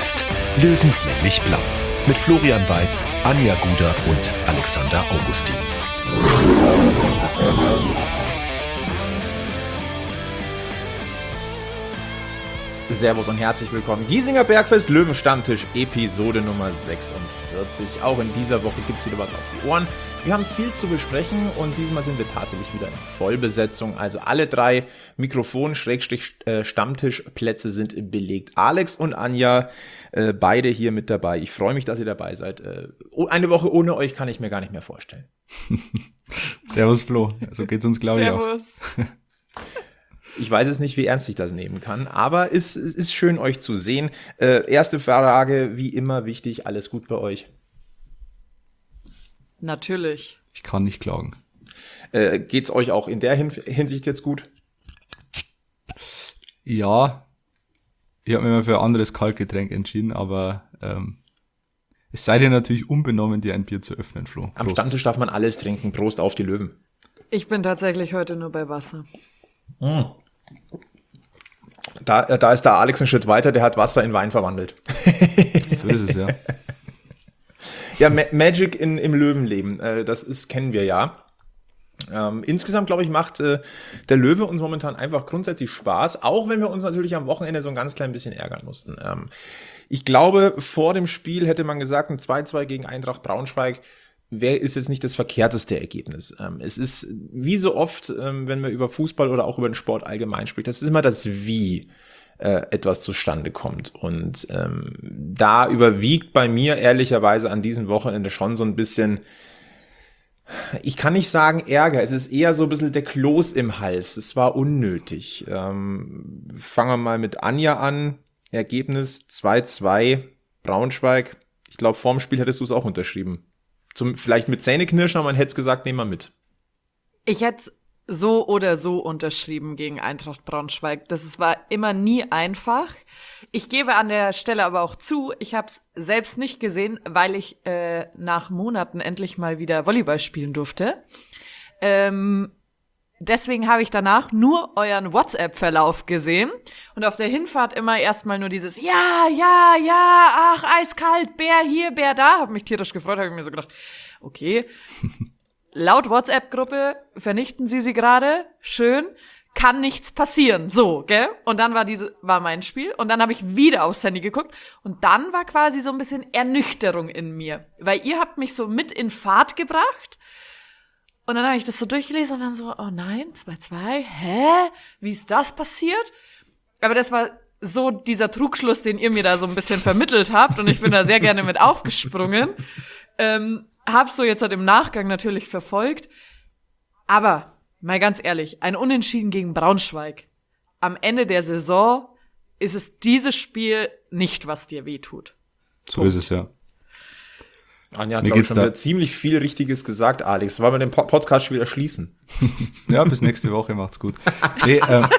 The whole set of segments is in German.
Podcast Löwenslänglich Blau mit Florian Weiß, Anja Guder und Alexander Augustin. Servus und herzlich willkommen. Giesinger Bergfest Löwenstammtisch, Episode Nummer 46. Auch in dieser Woche gibt es wieder was auf die Ohren. Wir haben viel zu besprechen und diesmal sind wir tatsächlich wieder in Vollbesetzung. Also alle 3 Mikrofon-Stammtischplätze sind belegt. Alex und Anja, beide hier mit dabei. Ich freue mich, dass ihr dabei seid. Eine Woche ohne euch kann ich mir gar nicht mehr vorstellen. Servus Flo, so geht's uns, glaube ich, auch. Servus. Ich weiß es nicht, wie ernst ich das nehmen kann, aber es ist schön, euch zu sehen. Erste Frage, wie immer wichtig, alles gut bei euch? Natürlich. Ich kann nicht klagen. Geht's euch auch in der Hinsicht jetzt gut? Ja, ich habe mich mal für ein anderes Kaltgetränk entschieden, aber es sei dir natürlich unbenommen, dir ein Bier zu öffnen, Flo. Am Stammtisch darf man alles trinken. Prost auf die Löwen. Ich bin tatsächlich heute nur bei Wasser. Da ist der Alex einen Schritt weiter, der hat Wasser in Wein verwandelt. So ist es, ja. Ja, Magic im Löwenleben, kennen wir ja. Insgesamt, glaube ich, macht der Löwe uns momentan einfach grundsätzlich Spaß, auch wenn wir uns natürlich am Wochenende so ein ganz klein bisschen ärgern mussten. Ich glaube, vor dem Spiel hätte man gesagt, ein 2-2 gegen Eintracht Braunschweig ist jetzt nicht das verkehrteste Ergebnis. Es ist, wie so oft, wenn man über Fußball oder auch über den Sport allgemein spricht, das ist immer das Wie etwas zustande kommt. Und da überwiegt bei mir ehrlicherweise an diesem Wochenende schon so ein bisschen, ich kann nicht sagen Ärger, es ist eher so ein bisschen der Kloß im Hals. Es war unnötig. Fangen wir mal mit Anja an. Ergebnis 2-2 Braunschweig. Ich glaube, vorm Spiel hättest du es auch unterschrieben. Vielleicht mit Zähneknirschen, aber man hätte es gesagt, nehmen wir mit. Ich hätte es so oder so unterschrieben gegen Eintracht Braunschweig. War immer nie einfach. Ich gebe an der Stelle aber auch zu, ich habe es selbst nicht gesehen, weil ich nach Monaten endlich mal wieder Volleyball spielen durfte. Deswegen habe ich danach nur euren WhatsApp-Verlauf gesehen und auf der Hinfahrt immer erstmal nur dieses ja, ach, eiskalt, Bär hier, Bär da. Hab mich tierisch gefreut, habe ich mir so gedacht, okay, laut WhatsApp-Gruppe vernichten sie gerade, schön, kann nichts passieren, so, gell? Und dann war mein Spiel und dann habe ich wieder aufs Handy geguckt und dann war quasi so ein bisschen Ernüchterung in mir, weil ihr habt mich so mit in Fahrt gebracht. Und dann habe ich das so durchgelesen und dann so, oh nein, 2-2, wie ist das passiert? Aber das war so dieser Trugschluss, den ihr mir da so ein bisschen vermittelt habt und ich bin da sehr gerne mit aufgesprungen. Hab's so jetzt halt im Nachgang natürlich verfolgt. Aber, mal ganz ehrlich, ein Unentschieden gegen Braunschweig. Am Ende der Saison ist es dieses Spiel nicht, was dir wehtut. So ist es, ja. Anja hat, glaube ich, schon wieder ziemlich viel Richtiges gesagt, Alex. Wollen wir den Podcast schon wieder schließen? Ja, bis nächste Woche, macht's gut. Nee, wir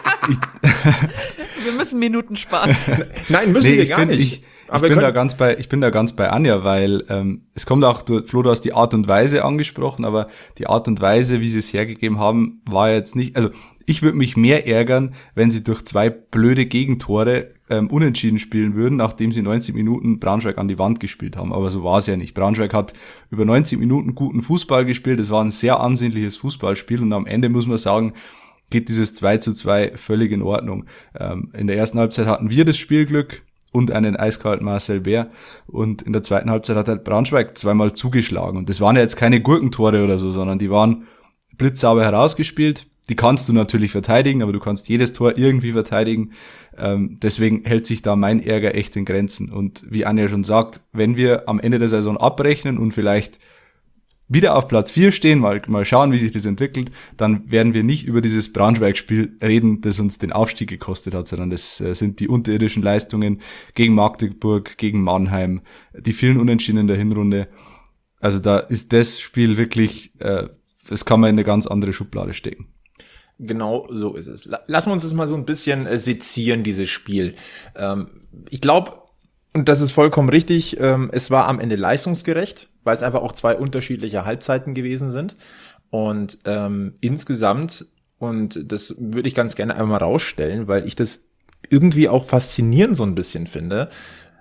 müssen Minuten sparen. Nein, müssen wir gar nicht. Ich bin da ganz bei Anja, weil es kommt auch, Flo, du hast die Art und Weise angesprochen, aber die Art und Weise, wie sie es hergegeben haben, war jetzt nicht, also ich würde mich mehr ärgern, wenn sie durch 2 blöde Gegentore unentschieden spielen würden, nachdem sie 90 Minuten Braunschweig an die Wand gespielt haben. Aber so war es ja nicht. Braunschweig hat über 90 Minuten guten Fußball gespielt. Es war ein sehr ansehnliches Fußballspiel und am Ende muss man sagen, geht dieses 2-2 völlig in Ordnung. In der ersten Halbzeit hatten wir das Spielglück und einen eiskalten Marcel Bär und in der zweiten Halbzeit hat halt Braunschweig 2-mal zugeschlagen und das waren ja jetzt keine Gurkentore oder so, sondern die waren blitzsauber herausgespielt. Die kannst du natürlich verteidigen, aber du kannst jedes Tor irgendwie verteidigen. Deswegen hält sich da mein Ärger echt in Grenzen. Und wie Anja schon sagt, wenn wir am Ende der Saison abrechnen und vielleicht wieder auf Platz 4 stehen, mal schauen, wie sich das entwickelt, dann werden wir nicht über dieses Braunschweig-Spiel reden, das uns den Aufstieg gekostet hat, sondern das sind die unterirdischen Leistungen gegen Magdeburg, gegen Mannheim, die vielen Unentschieden in der Hinrunde. Also da ist das Spiel wirklich, das kann man in eine ganz andere Schublade stecken. Genau so ist es. Lassen wir uns das mal so ein bisschen sezieren, dieses Spiel. Ich glaube, und das ist vollkommen richtig, es war am Ende leistungsgerecht, weil es einfach auch 2 unterschiedliche Halbzeiten gewesen sind. Und insgesamt, und das würde ich ganz gerne einmal rausstellen, weil ich das irgendwie auch faszinierend so ein bisschen finde,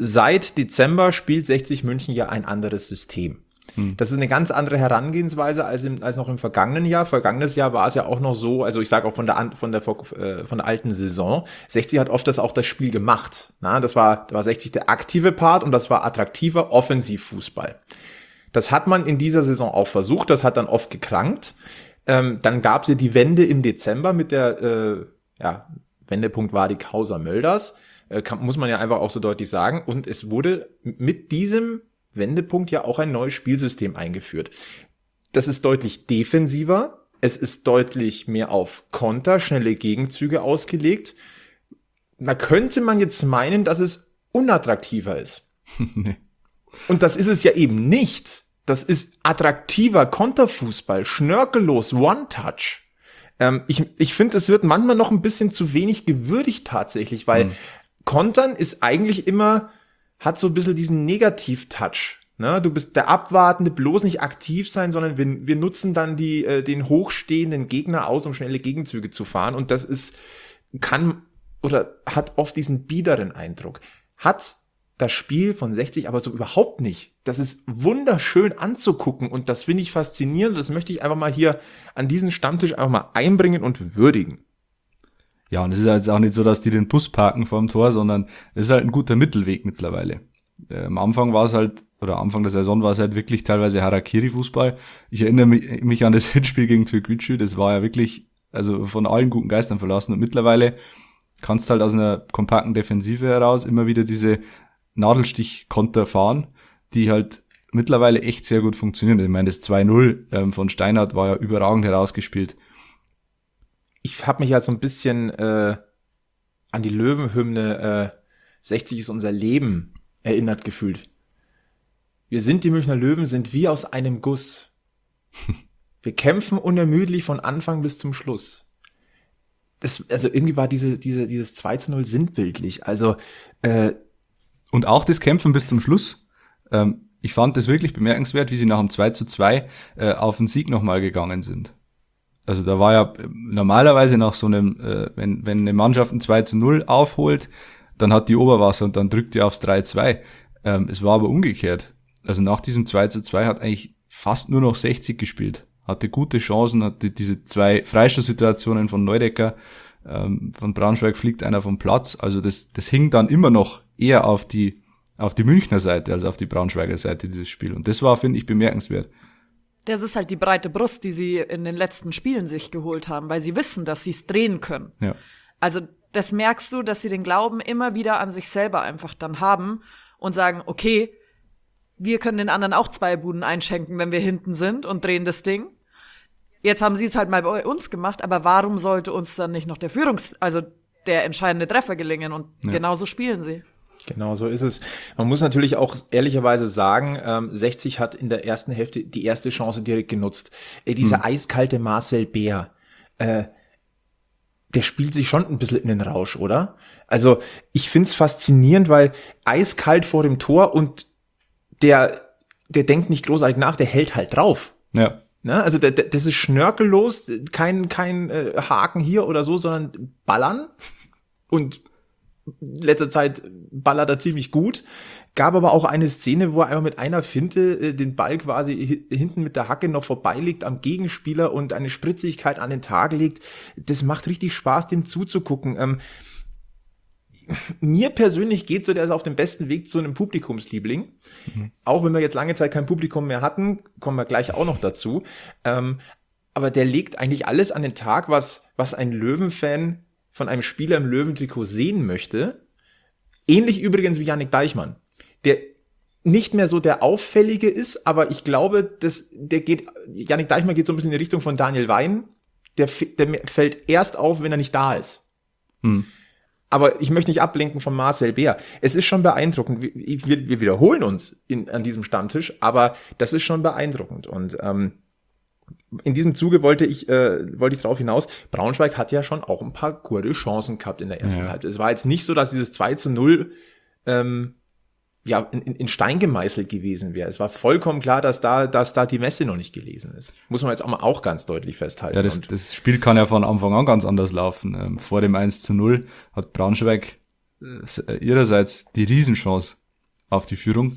seit Dezember spielt 60 München ja ein anderes System. Das ist eine ganz andere Herangehensweise als noch im vergangenen Jahr. Vergangenes Jahr war es ja auch noch so, also ich sage auch von der alten Saison, 60 hat oft das Spiel gemacht. Na, da war 60 der aktive Part und das war attraktiver Offensivfußball. Das hat man in dieser Saison auch versucht, das hat dann oft gekrankt. Dann gab es ja die Wende im Dezember mit der Wendepunkt war die Causa Mölders, muss man ja einfach auch so deutlich sagen. Und es wurde mit diesem Wendepunkt ja auch ein neues Spielsystem eingeführt. Das ist deutlich defensiver, es ist deutlich mehr auf Konter, schnelle Gegenzüge ausgelegt. Da könnte man jetzt meinen, dass es unattraktiver ist. Nee. Und das ist es ja eben nicht. Das ist attraktiver Konterfußball, schnörkellos, One-Touch. Ich finde, es wird manchmal noch ein bisschen zu wenig gewürdigt tatsächlich, weil Kontern ist eigentlich immer, hat so ein bisschen diesen Negativ-Touch. Ne? Du bist der Abwartende, bloß nicht aktiv sein, sondern wir nutzen dann den hochstehenden Gegner aus, um schnelle Gegenzüge zu fahren. Und das hat oft diesen biederen Eindruck. Hat das Spiel von 60 aber so überhaupt nicht. Das ist wunderschön anzugucken und das finde ich faszinierend. Das möchte ich einfach mal hier an diesen Stammtisch einfach mal einbringen und würdigen. Ja, und es ist halt auch nicht so, dass die den Bus parken vorm Tor, sondern es ist halt ein guter Mittelweg mittlerweile. Am Anfang Anfang der Saison war es halt wirklich teilweise Harakiri-Fußball. Ich erinnere mich an das Hinspiel gegen Türkgücü, das war ja wirklich, also von allen guten Geistern verlassen. Und mittlerweile kannst du halt aus einer kompakten Defensive heraus immer wieder diese Nadelstich-Konter fahren, die halt mittlerweile echt sehr gut funktionieren. Ich meine, das 2-0 von Steinhardt war ja überragend herausgespielt. Ich habe mich ja so ein bisschen an die Löwenhymne 60 ist unser Leben erinnert gefühlt. Wir sind die Münchner Löwen, sind wie aus einem Guss. Wir kämpfen unermüdlich von Anfang bis zum Schluss. Also irgendwie war dieses 2-0 sinnbildlich. Also und auch das Kämpfen bis zum Schluss. Ich fand das wirklich bemerkenswert, wie sie nach dem 2-2 auf den Sieg nochmal gegangen sind. Also da war ja normalerweise nach so einem, wenn eine Mannschaft ein 2-0 aufholt, dann hat die Oberwasser und dann drückt die aufs 3-2. Es war aber umgekehrt. Also nach diesem 2-2 hat eigentlich fast nur noch 60 gespielt. Hatte gute Chancen, hatte diese 2 Freistoßsituationen von Neudecker, von Braunschweig fliegt einer vom Platz. Also das hing dann immer noch eher auf die Münchner Seite als auf die Braunschweiger Seite, dieses Spiel. Und das war, finde ich, bemerkenswert. Das ist halt die breite Brust, die sie in den letzten Spielen sich geholt haben, weil sie wissen, dass sie es drehen können. Ja. Also das merkst du, dass sie den Glauben immer wieder an sich selber einfach dann haben und sagen, okay, wir können den anderen auch 2 Buden einschenken, wenn wir hinten sind und drehen das Ding. Jetzt haben sie es halt mal bei uns gemacht, aber warum sollte uns dann nicht noch der entscheidende Treffer gelingen? Und genauso spielen sie. Genau, so ist es. Man muss natürlich auch ehrlicherweise sagen, 60 hat in der ersten Hälfte die erste Chance direkt genutzt. Dieser eiskalte Marcel Bär, der spielt sich schon ein bisschen in den Rausch, oder? Also ich find's faszinierend, weil eiskalt vor dem Tor und der denkt nicht großartig nach, der hält halt drauf. Ja. Ne? Also das ist schnörkellos, kein Haken hier oder so, sondern ballern. Und in letzter Zeit ballert er ziemlich gut. Gab aber auch eine Szene, wo er einfach mit einer Finte den Ball quasi hinten mit der Hacke noch vorbeilegt am Gegenspieler und eine Spritzigkeit an den Tag legt. Das macht richtig Spaß, dem zuzugucken. Mir persönlich geht so, der ist auf dem besten Weg zu einem Publikumsliebling. Auch wenn wir jetzt lange Zeit kein Publikum mehr hatten, kommen wir gleich auch noch dazu. Aber der legt eigentlich alles an den Tag, was ein Löwenfan von einem Spieler im Löwentrikot sehen möchte. Ähnlich übrigens wie Jannik Deichmann, der nicht mehr so der Auffällige ist, aber ich glaube, Jannik Deichmann geht so ein bisschen in die Richtung von Daniel Wein. Der fällt erst auf, wenn er nicht da ist. Aber ich möchte nicht ablenken von Marcel Bär. Es ist schon beeindruckend. Wir wiederholen uns an diesem Stammtisch, aber das ist schon beeindruckend. Und in diesem Zuge wollte ich drauf hinaus, Braunschweig hat ja schon auch ein paar gute Chancen gehabt in der ersten Halbzeit. Es war jetzt nicht so, dass dieses 2-0 in Stein gemeißelt gewesen wäre. Es war vollkommen klar, dass da die Messe noch nicht gelesen ist. Muss man jetzt auch ganz deutlich festhalten. Ja, das Spiel kann ja von Anfang an ganz anders laufen. Vor dem 1-0 hat Braunschweig ihrerseits die Riesenchance auf die Führung.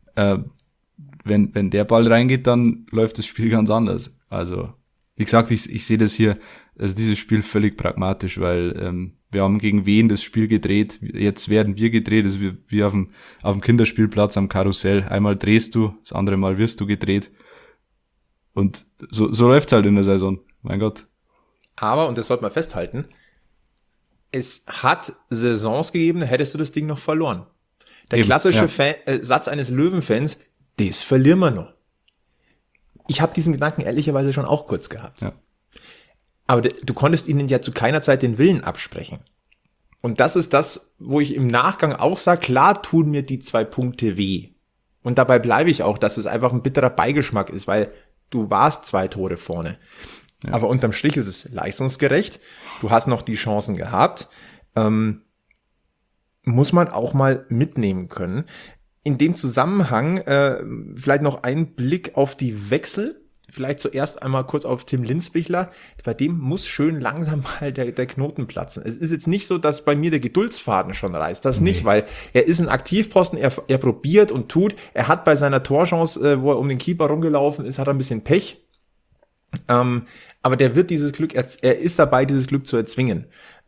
Wenn der Ball reingeht, dann läuft das Spiel ganz anders. Also, wie gesagt, ich sehe das hier, also dieses Spiel völlig pragmatisch, weil wir haben gegen wen das Spiel gedreht. Jetzt werden wir gedreht, das ist wie auf dem Kinderspielplatz am Karussell. Einmal drehst du, das andere Mal wirst du gedreht. Und so läuft's halt in der Saison. Mein Gott. Aber, und das sollte man festhalten, es hat Saisons gegeben, da hättest du das Ding noch verloren. Der Eben, klassische ja. Satz eines Löwenfans, das verlieren wir noch. Ich habe diesen Gedanken ehrlicherweise schon auch kurz gehabt. Ja. Aber du konntest ihnen ja zu keiner Zeit den Willen absprechen. Und das ist das, wo ich im Nachgang auch sage, klar tun mir die 2 Punkte weh. Und dabei bleibe ich auch, dass es einfach ein bitterer Beigeschmack ist, weil du warst 2 Tore vorne. Ja. Aber unterm Strich ist es leistungsgerecht. Du hast noch die Chancen gehabt. Muss man auch mal mitnehmen können. In dem Zusammenhang vielleicht noch ein Blick auf die Wechsel. Vielleicht zuerst einmal kurz auf Tim Linsbichler. Bei dem muss schön langsam mal der Knoten platzen. Es ist jetzt nicht so, dass bei mir der Geduldsfaden schon reißt. Das nicht, weil er ist ein Aktivposten, er probiert und tut. Er hat bei seiner Torchance, wo er um den Keeper rumgelaufen ist, hat er ein bisschen Pech. Aber der wird dieses Glück, er ist dabei, dieses Glück zu erzwingen.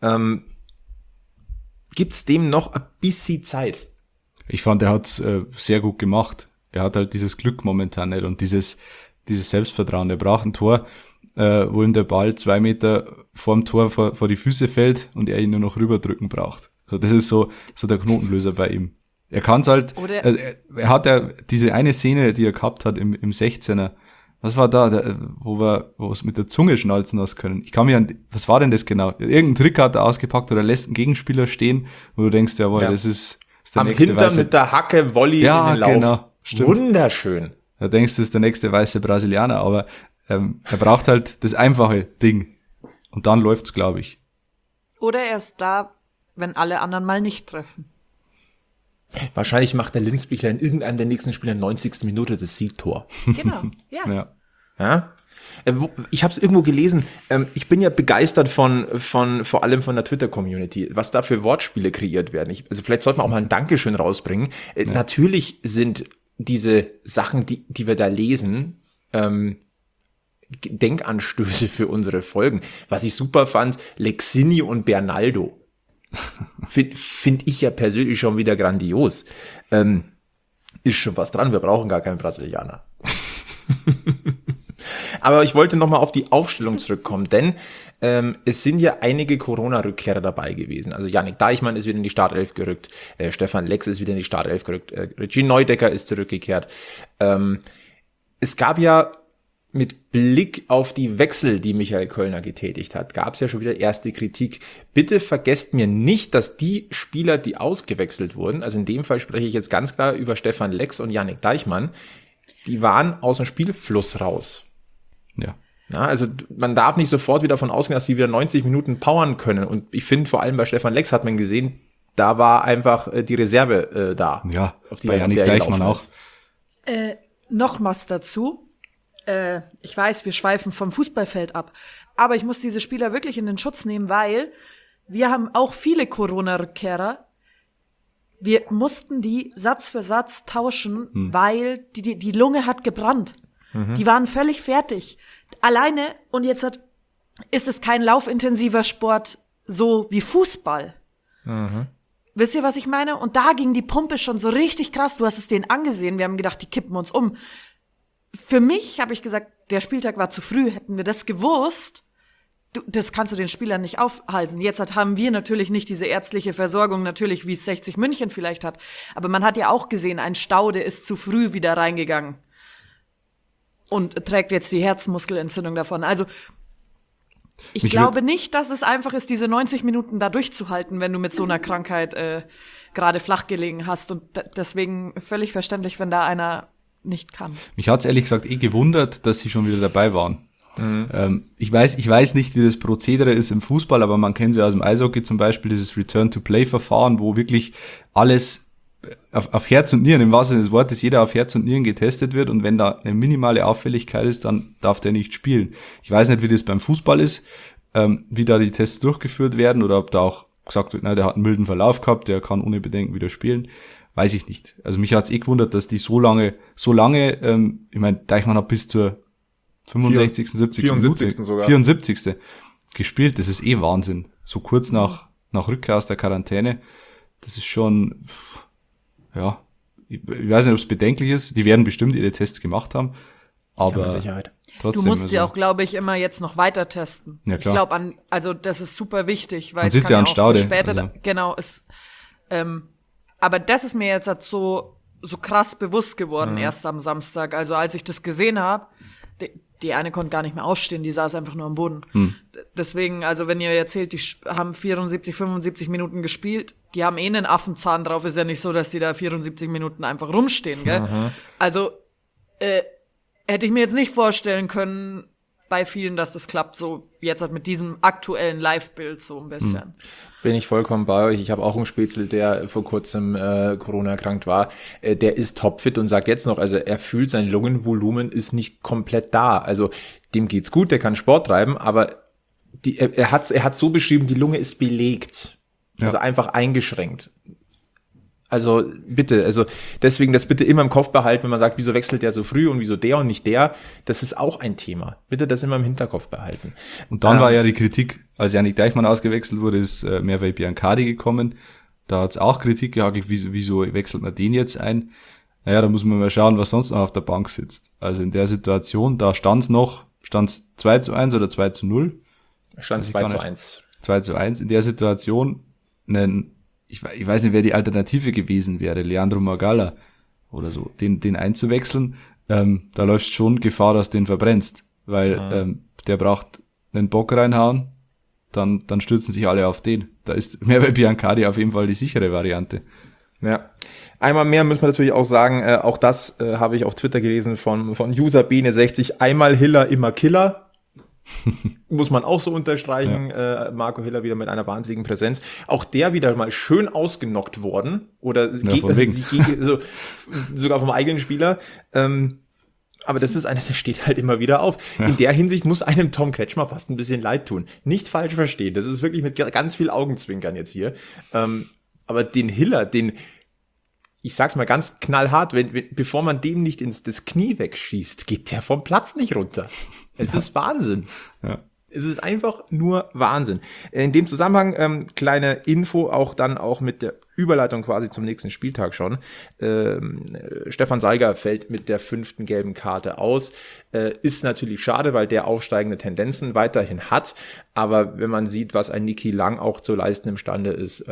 Gibt's dem noch ein bisschen Zeit? Ich fand, er hat's sehr gut gemacht. Er hat halt dieses Glück momentan nicht und dieses Selbstvertrauen. Er braucht ein Tor, wo ihm der Ball 2 Meter vorm Tor vor die Füße fällt und er ihn nur noch rüberdrücken braucht. So, das ist so der Knotenlöser bei ihm. Er kann's halt, er hat ja diese eine Szene, die er gehabt hat im 16er. Was war da, wo wir es mit der Zunge schnalzen lassen können? Ich kann mich was war denn das genau? Irgendein Trick hat er ausgepackt oder lässt einen Gegenspieler stehen, wo du denkst, jawohl, ja. Das ist der am nächste Hintern mit der Hacke Volley in den Lauf. Genau, stimmt. Wunderschön. Da denkst du, das ist der nächste weiße Brasilianer, aber er braucht halt das einfache Ding. Und dann läuft's, glaube ich. Oder er ist da, wenn alle anderen mal nicht treffen. Wahrscheinlich macht der Linsbichler in irgendeinem der nächsten Spiele in der 90. Minute das Siegtor. Genau, ja. Ja? Ich habe es irgendwo gelesen. Ich bin ja begeistert von vor allem von der Twitter-Community, was da für Wortspiele kreiert werden. Also vielleicht sollte man auch mal ein Dankeschön rausbringen. Ja. Natürlich sind diese Sachen, die wir da lesen, Denkanstöße für unsere Folgen. Was ich super fand, Lexini und Bernaldo. Find ich ja persönlich schon wieder grandios. Ist schon was dran, wir brauchen gar keinen Brasilianer. Aber ich wollte nochmal auf die Aufstellung zurückkommen, denn es sind ja einige Corona-Rückkehrer dabei gewesen. Also Yannick Deichmann ist wieder in die Startelf gerückt, Stefan Lex ist wieder in die Startelf gerückt, Regie Neudecker ist zurückgekehrt. Es gab ja mit Blick auf die Wechsel, die Michael Kölner getätigt hat, gab es ja schon wieder erste Kritik. Bitte vergesst mir nicht, dass die Spieler, die ausgewechselt wurden, also in dem Fall spreche ich jetzt ganz klar über Stefan Lex und Yannick Deichmann, die waren aus dem Spielfluss raus. Ja. Ja, also man darf nicht sofort wieder davon ausgehen, dass sie wieder 90 Minuten powern können. Und ich finde, vor allem bei Stefan Lex hat man gesehen, da war einfach die Reserve da. Ja, auf die bei Yannick Deichmann auch. Noch was dazu. Ich weiß, wir schweifen vom Fußballfeld ab, aber ich muss diese Spieler wirklich in den Schutz nehmen, weil wir haben auch viele Corona-Rückkehrer. Wir mussten die Satz für Satz tauschen, weil die Lunge hat gebrannt. Die waren völlig fertig. Alleine, und jetzt ist es kein laufintensiver Sport so wie Fußball. Wisst ihr, was ich meine? Und da ging die Pumpe schon so richtig krass. Du hast es denen angesehen. Wir haben gedacht, die kippen uns um. Für mich habe ich gesagt, der Spieltag war zu früh. Hätten wir das gewusst, das kannst du den Spielern nicht aufhalsen. Jetzt haben wir natürlich nicht diese ärztliche Versorgung, natürlich wie es 60 München vielleicht hat. Aber man hat ja auch gesehen, ein Staude ist zu früh wieder reingegangen. Und trägt jetzt die Herzmuskelentzündung davon. Also ich glaube nicht, dass es einfach ist, diese 90 Minuten da durchzuhalten, wenn du mit so einer Krankheit gerade flach gelegen hast. Und deswegen völlig verständlich, wenn da einer nicht kann. Mich hat's ehrlich gesagt gewundert, dass sie schon wieder dabei waren. Ich weiß nicht, wie das Prozedere ist im Fußball, aber man kennt es ja aus dem Eishockey zum Beispiel, dieses Return-to-Play-Verfahren, wo wirklich alles auf Herz und Nieren, im wahrsten Sinne des Wortes, jeder auf Herz und Nieren getestet wird und wenn da eine minimale Auffälligkeit ist, dann darf der nicht spielen. Ich weiß nicht, wie das beim Fußball ist, wie da die Tests durchgeführt werden oder ob da auch gesagt wird, na, der hat einen milden Verlauf gehabt, der kann ohne Bedenken wieder spielen. weiß ich nicht. Also mich hat's gewundert, dass die so lange, ich meine, Deichmann hat bis zur 65., 70. 74. Minute, sogar. 74. gespielt. Das ist Wahnsinn. So kurz nach Rückkehr aus der Quarantäne. Das ist schon, ja, ich weiß nicht, ob es bedenklich ist. Die werden bestimmt ihre Tests gemacht haben. Aber mit Sicherheit. trotzdem. Du musst ja auch, glaube ich, immer jetzt noch weiter testen. Ja, klar. Ich glaube also das ist super wichtig, weil Dann es sitzt kann ja an auch Staude, für später, also. genau, aber das ist mir jetzt halt so krass bewusst geworden, erst am Samstag. Also als ich das gesehen habe, die eine konnte gar nicht mehr aufstehen, die saß einfach nur am Boden. Deswegen, also wenn ihr erzählt, die haben 74, 75 Minuten gespielt, die haben einen Affenzahn drauf, ist ja nicht so, dass die da 74 Minuten einfach rumstehen, gell? Also, hätte ich mir jetzt nicht vorstellen können bei vielen, dass das klappt, so jetzt halt mit diesem aktuellen Live-Bild so ein bisschen. Bin ich vollkommen bei euch. Ich habe auch einen Spätzle, der vor kurzem Corona erkrankt war. Der ist topfit und sagt jetzt noch, also er fühlt, sein Lungenvolumen ist nicht komplett da. Also dem geht's gut, der kann Sport treiben, aber er hat so beschrieben, die Lunge ist belegt. Also einfach eingeschränkt. Also bitte, also deswegen das bitte immer im Kopf behalten, wenn man sagt, wieso wechselt der so früh und wieso der und nicht der, das ist auch ein Thema. Bitte das immer im Hinterkopf behalten. Und dann war ja die Kritik, als Yannick Deichmann ausgewechselt wurde, ist Merve Biancardi gekommen. Da hat's auch Kritik gehagelt, wieso wechselt man den jetzt ein? Naja, da muss man mal schauen, was sonst noch auf der Bank sitzt. Also in der Situation, da stand's 2:1 oder 2:0? Stand 2:1. 2:1. In der Situation ich weiß nicht, wer die Alternative gewesen wäre, Leandro Magala oder so, den einzuwechseln, da läufst schon Gefahr, dass du den verbrennst, weil der braucht einen Bock reinhauen, dann stürzen sich alle auf den. Da ist Merve Biancardi auf jeden Fall die sichere Variante. Ja. Einmal mehr müssen wir natürlich auch sagen, auch das habe ich auf Twitter gelesen von User Bene60, einmal Hiller, immer Killer. Muss man auch so unterstreichen. Ja. Marco Hiller wieder mit einer wahnsinnigen Präsenz. Auch der wieder mal schön ausgenockt worden. Oder sogar vom eigenen Spieler. Aber das ist einer, der steht halt immer wieder auf. Ja. In der Hinsicht muss einem Tom Kretschmer fast ein bisschen leid tun. Nicht falsch verstehen. Das ist wirklich mit ganz viel Augenzwinkern jetzt hier. Aber den Hiller, ich sag's mal ganz knallhart, bevor man dem nicht das Knie wegschießt, geht der vom Platz nicht runter. Es ist Wahnsinn. Ja. Es ist einfach nur Wahnsinn. In dem Zusammenhang, kleine Info, auch mit der Überleitung quasi zum nächsten Spieltag schon. Stefan Salga fällt mit der 5. gelben Karte aus. Ist natürlich schade, weil der aufsteigende Tendenzen weiterhin hat. Aber wenn man sieht, was ein Niki Lang auch zu leisten imstande ist,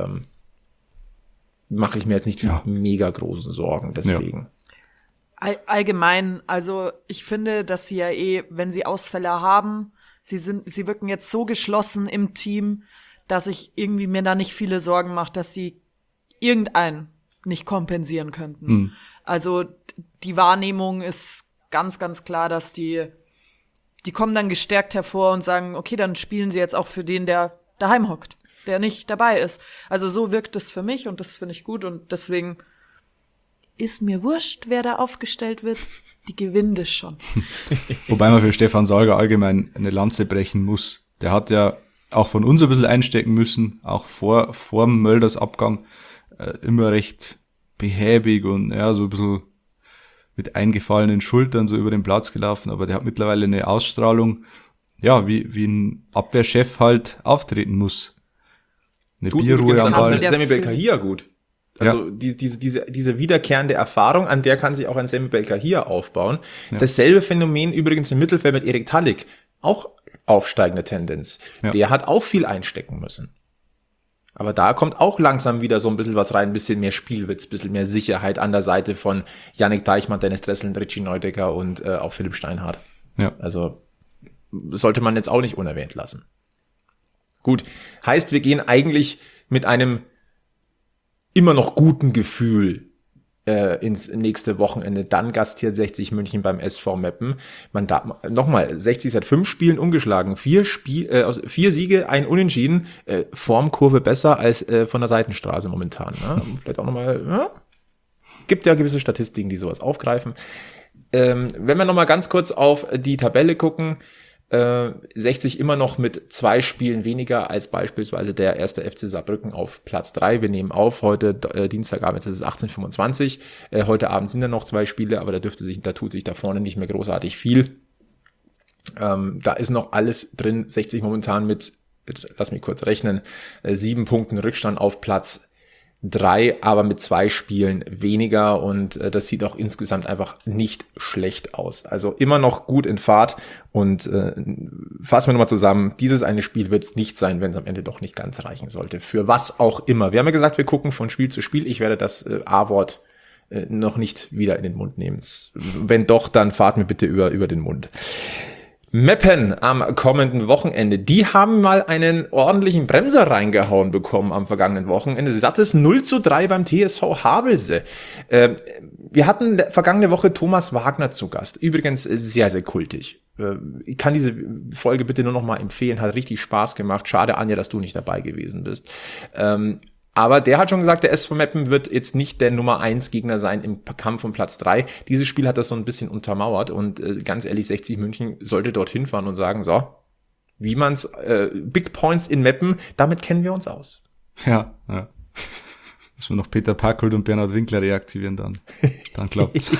mache ich mir jetzt nicht die mega großen Sorgen deswegen. Ja. Allgemein, also ich finde, dass sie ja wenn sie Ausfälle haben, sie wirken jetzt so geschlossen im Team, dass ich irgendwie mir da nicht viele Sorgen mache, dass sie irgendeinen nicht kompensieren könnten. Also die Wahrnehmung ist ganz, ganz klar, dass die kommen dann gestärkt hervor und sagen, okay, dann spielen sie jetzt auch für den, der daheim hockt, der nicht dabei ist. Also so wirkt es für mich und das finde ich gut und deswegen ist mir wurscht, wer da aufgestellt wird. Die gewinnen das schon. Wobei man für Stefan Salga allgemein eine Lanze brechen muss. Der hat ja auch von uns ein bisschen einstecken müssen, auch vor dem Mölders Abgang, immer recht behäbig und so ein bisschen mit eingefallenen Schultern so über den Platz gelaufen, aber der hat mittlerweile eine Ausstrahlung, wie ein Abwehrchef halt auftreten muss. Eine Bierruhe am Ball. Semi Belkahia gut. Also diese wiederkehrende Erfahrung, an der kann sich auch ein Semi Belkahia aufbauen. Ja. Dasselbe Phänomen übrigens im Mittelfeld mit Erik Tallig. Auch aufsteigende Tendenz. Ja. Der hat auch viel einstecken müssen. Aber da kommt auch langsam wieder so ein bisschen was rein, ein bisschen mehr Spielwitz, ein bisschen mehr Sicherheit an der Seite von Yannick Deichmann, Dennis Dressel, Richie Neudecker und auch Philipp Steinhardt. Ja. Also sollte man jetzt auch nicht unerwähnt lassen. Gut, heißt, wir gehen eigentlich mit einem immer noch guten Gefühl ins nächste Wochenende. Dann gastiert 60 München beim SV Meppen. Man darf nochmal, 60 seit 5 Spielen ungeschlagen. 4 Siege, 1 Unentschieden. Formkurve besser als von der Seitenstraße momentan. Ne? Vielleicht auch nochmal, gibt ja gewisse Statistiken, die sowas aufgreifen. Wenn wir nochmal ganz kurz auf die Tabelle gucken, 60 immer noch mit 2 Spielen weniger als beispielsweise der erste FC Saarbrücken auf Platz 3. Wir nehmen auf, heute Dienstagabend, jetzt ist es 18:25. Heute Abend sind da noch 2 Spiele, aber da tut sich da vorne nicht mehr großartig viel. Da ist noch alles drin. 60 momentan mit, lass mich kurz rechnen, 7 Punkten Rückstand auf Platz 3, aber mit 2 Spielen weniger, und das sieht auch insgesamt einfach nicht schlecht aus. Also immer noch gut in Fahrt, und fassen wir nochmal zusammen, dieses eine Spiel wird es nicht sein, wenn es am Ende doch nicht ganz reichen sollte. Für was auch immer. Wir haben ja gesagt, wir gucken von Spiel zu Spiel. Ich werde das A-Wort noch nicht wieder in den Mund nehmen. Wenn doch, dann fahrt mir bitte über den Mund. Meppen am kommenden Wochenende, die haben mal einen ordentlichen Bremser reingehauen bekommen am vergangenen Wochenende. Sattes 0:3 beim TSV Havelse. Wir hatten vergangene Woche Thomas Wagner zu Gast. Übrigens sehr, sehr kultig. Ich kann diese Folge bitte nur noch mal empfehlen. Hat richtig Spaß gemacht. Schade, Anja, dass du nicht dabei gewesen bist. Aber der hat schon gesagt, der SV Meppen wird jetzt nicht der Nummer 1 Gegner sein im Kampf um Platz 3. Dieses Spiel hat das so ein bisschen untermauert, und ganz ehrlich, 60 München sollte dorthin fahren und sagen, so, wie man's, Big Points in Meppen, damit kennen wir uns aus. Ja. Muss man noch Peter Packold und Bernhard Winkler reaktivieren, dann klappt's.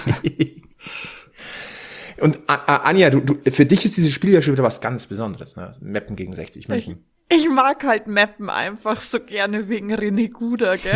Und Anja, du, für dich ist dieses Spiel ja schon wieder was ganz Besonderes, ne? Meppen gegen 60 München. Ich mag halt Meppen einfach so gerne wegen René Guder, gell?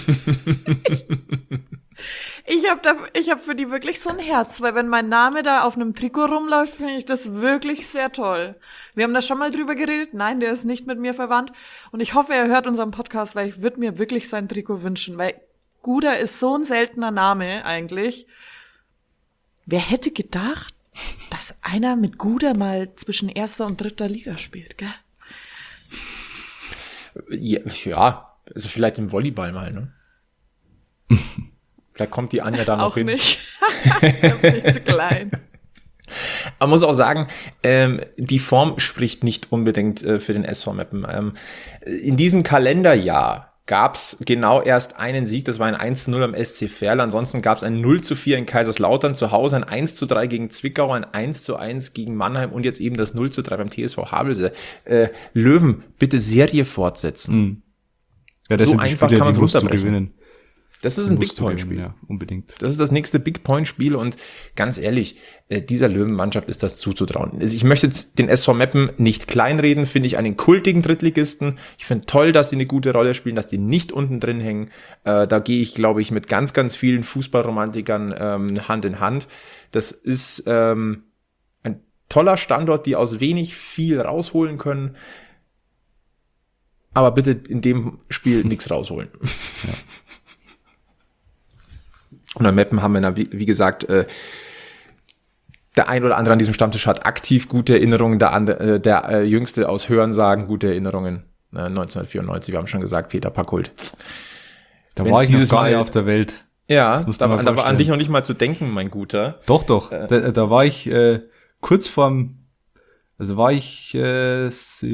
Ich hab für die wirklich so ein Herz, weil wenn mein Name da auf einem Trikot rumläuft, finde ich das wirklich sehr toll. Wir haben da schon mal drüber geredet. Nein, der ist nicht mit mir verwandt. Und ich hoffe, er hört unseren Podcast, weil ich würde mir wirklich sein Trikot wünschen, weil Guder ist so ein seltener Name eigentlich. Wer hätte gedacht, dass einer mit Guder mal zwischen 1. und 3. Liga spielt, gell? Ja, also vielleicht im Volleyball mal, ne? Vielleicht kommt die Anja da noch auch hin. Nicht. Ich bin zu klein. Man muss auch sagen, die Form spricht nicht unbedingt für den SV Meppen. In diesem Kalenderjahr gab's genau erst einen Sieg, das war ein 1:0 am SC Verl. Ansonsten gab's ein 0:4 in Kaiserslautern, zu Hause ein 1:3 gegen Zwickau, ein 1:1 gegen Mannheim und jetzt eben das 0:3 beim TSV Havelse. Löwen, bitte Serie fortsetzen. Ja, das so sind die einfach Spiele, kann man die es musst du runterbrechen. gewinnen. Das ist ein Big Point Spiel. Ja, unbedingt. Das ist das nächste Big Point Spiel, und ganz ehrlich, dieser Löwenmannschaft ist das zuzutrauen. Also ich möchte jetzt den SV Meppen nicht kleinreden, finde ich einen kultigen Drittligisten. Ich finde toll, dass sie eine gute Rolle spielen, dass die nicht unten drin hängen. Da gehe ich, glaube ich, mit ganz, ganz vielen Fußballromantikern Hand in Hand. Das ist ein toller Standort, die aus wenig viel rausholen können. Aber bitte in dem Spiel nichts rausholen. Ja. Und an Meppen haben wir, wie gesagt, der ein oder andere an diesem Stammtisch hat aktiv gute Erinnerungen, der Jüngste aus Hörensagen gute Erinnerungen. 1994, wir haben schon gesagt, Peter Packold. Da war ich dieses Mal auf der Welt. Ja, da war an dich noch nicht mal zu denken, mein Guter. Doch. Da war ich kurz vorm, also war ich 3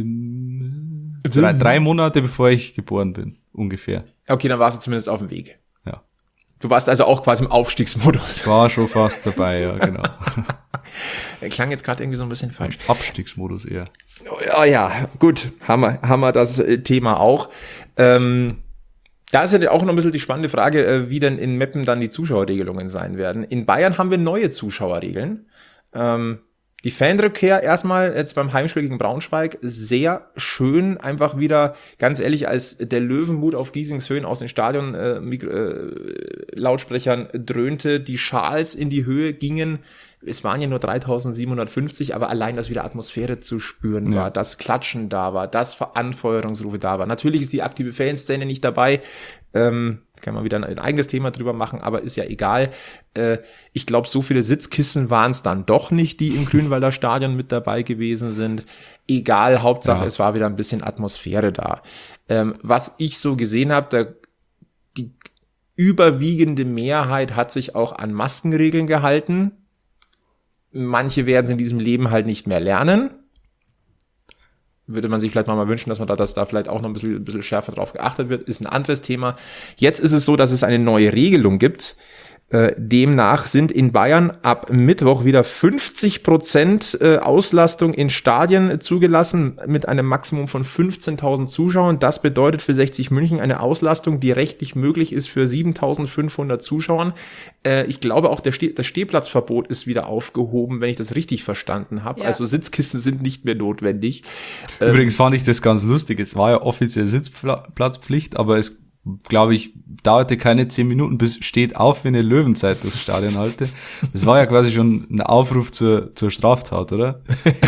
Monate bevor ich geboren bin, ungefähr. Okay, dann warst du zumindest auf dem Weg. Ja. Du warst also auch quasi im Aufstiegsmodus. War schon fast dabei, ja, genau. Klang jetzt gerade irgendwie so ein bisschen falsch. Abstiegsmodus eher. Oh ja, gut, haben wir das Thema auch. Da ist ja auch noch ein bisschen die spannende Frage, wie denn in Meppen dann die Zuschauerregelungen sein werden. In Bayern haben wir neue Zuschauerregeln. Die Fanrückkehr erstmal jetzt beim Heimspiel gegen Braunschweig sehr schön, einfach wieder, ganz ehrlich, als der Löwenmut auf Giesings Höhen aus den Stadion Lautsprechern dröhnte, die Schals in die Höhe gingen. Es waren ja nur 3.750, aber allein, dass wieder Atmosphäre zu spüren war, dass Klatschen da war, dass Anfeuerungsrufe da war. Natürlich ist die aktive Fanszene nicht dabei, kann man wieder ein eigenes Thema drüber machen, aber ist ja egal. Ich glaube, so viele Sitzkissen waren es dann doch nicht, die im Grünwalder Stadion mit dabei gewesen sind. Egal, Hauptsache, es war wieder ein bisschen Atmosphäre da. Was ich so gesehen habe, die überwiegende Mehrheit hat sich auch an Maskenregeln gehalten. Manche werden es in diesem Leben halt nicht mehr lernen. Würde man sich vielleicht mal wünschen, dass da vielleicht auch noch ein bisschen schärfer drauf geachtet wird, ist ein anderes Thema. Jetzt ist es so, dass es eine neue Regelung gibt. Demnach sind in Bayern ab Mittwoch wieder 50% Auslastung in Stadien zugelassen mit einem Maximum von 15.000 Zuschauern. Das bedeutet für 60 München eine Auslastung, die rechtlich möglich ist für 7.500 Zuschauern. Ich glaube auch, das Stehplatzverbot ist wieder aufgehoben, wenn ich das richtig verstanden habe. Ja. Also Sitzkissen sind nicht mehr notwendig. Übrigens fand ich das ganz lustig. Es war ja offiziell Sitzplatzpflicht, aber es, glaube ich, dauerte keine 10 Minuten, bis steht auf, wenn ihr Löwenzeit durchs Stadion halte. Das war ja quasi schon ein Aufruf zur Straftat, oder?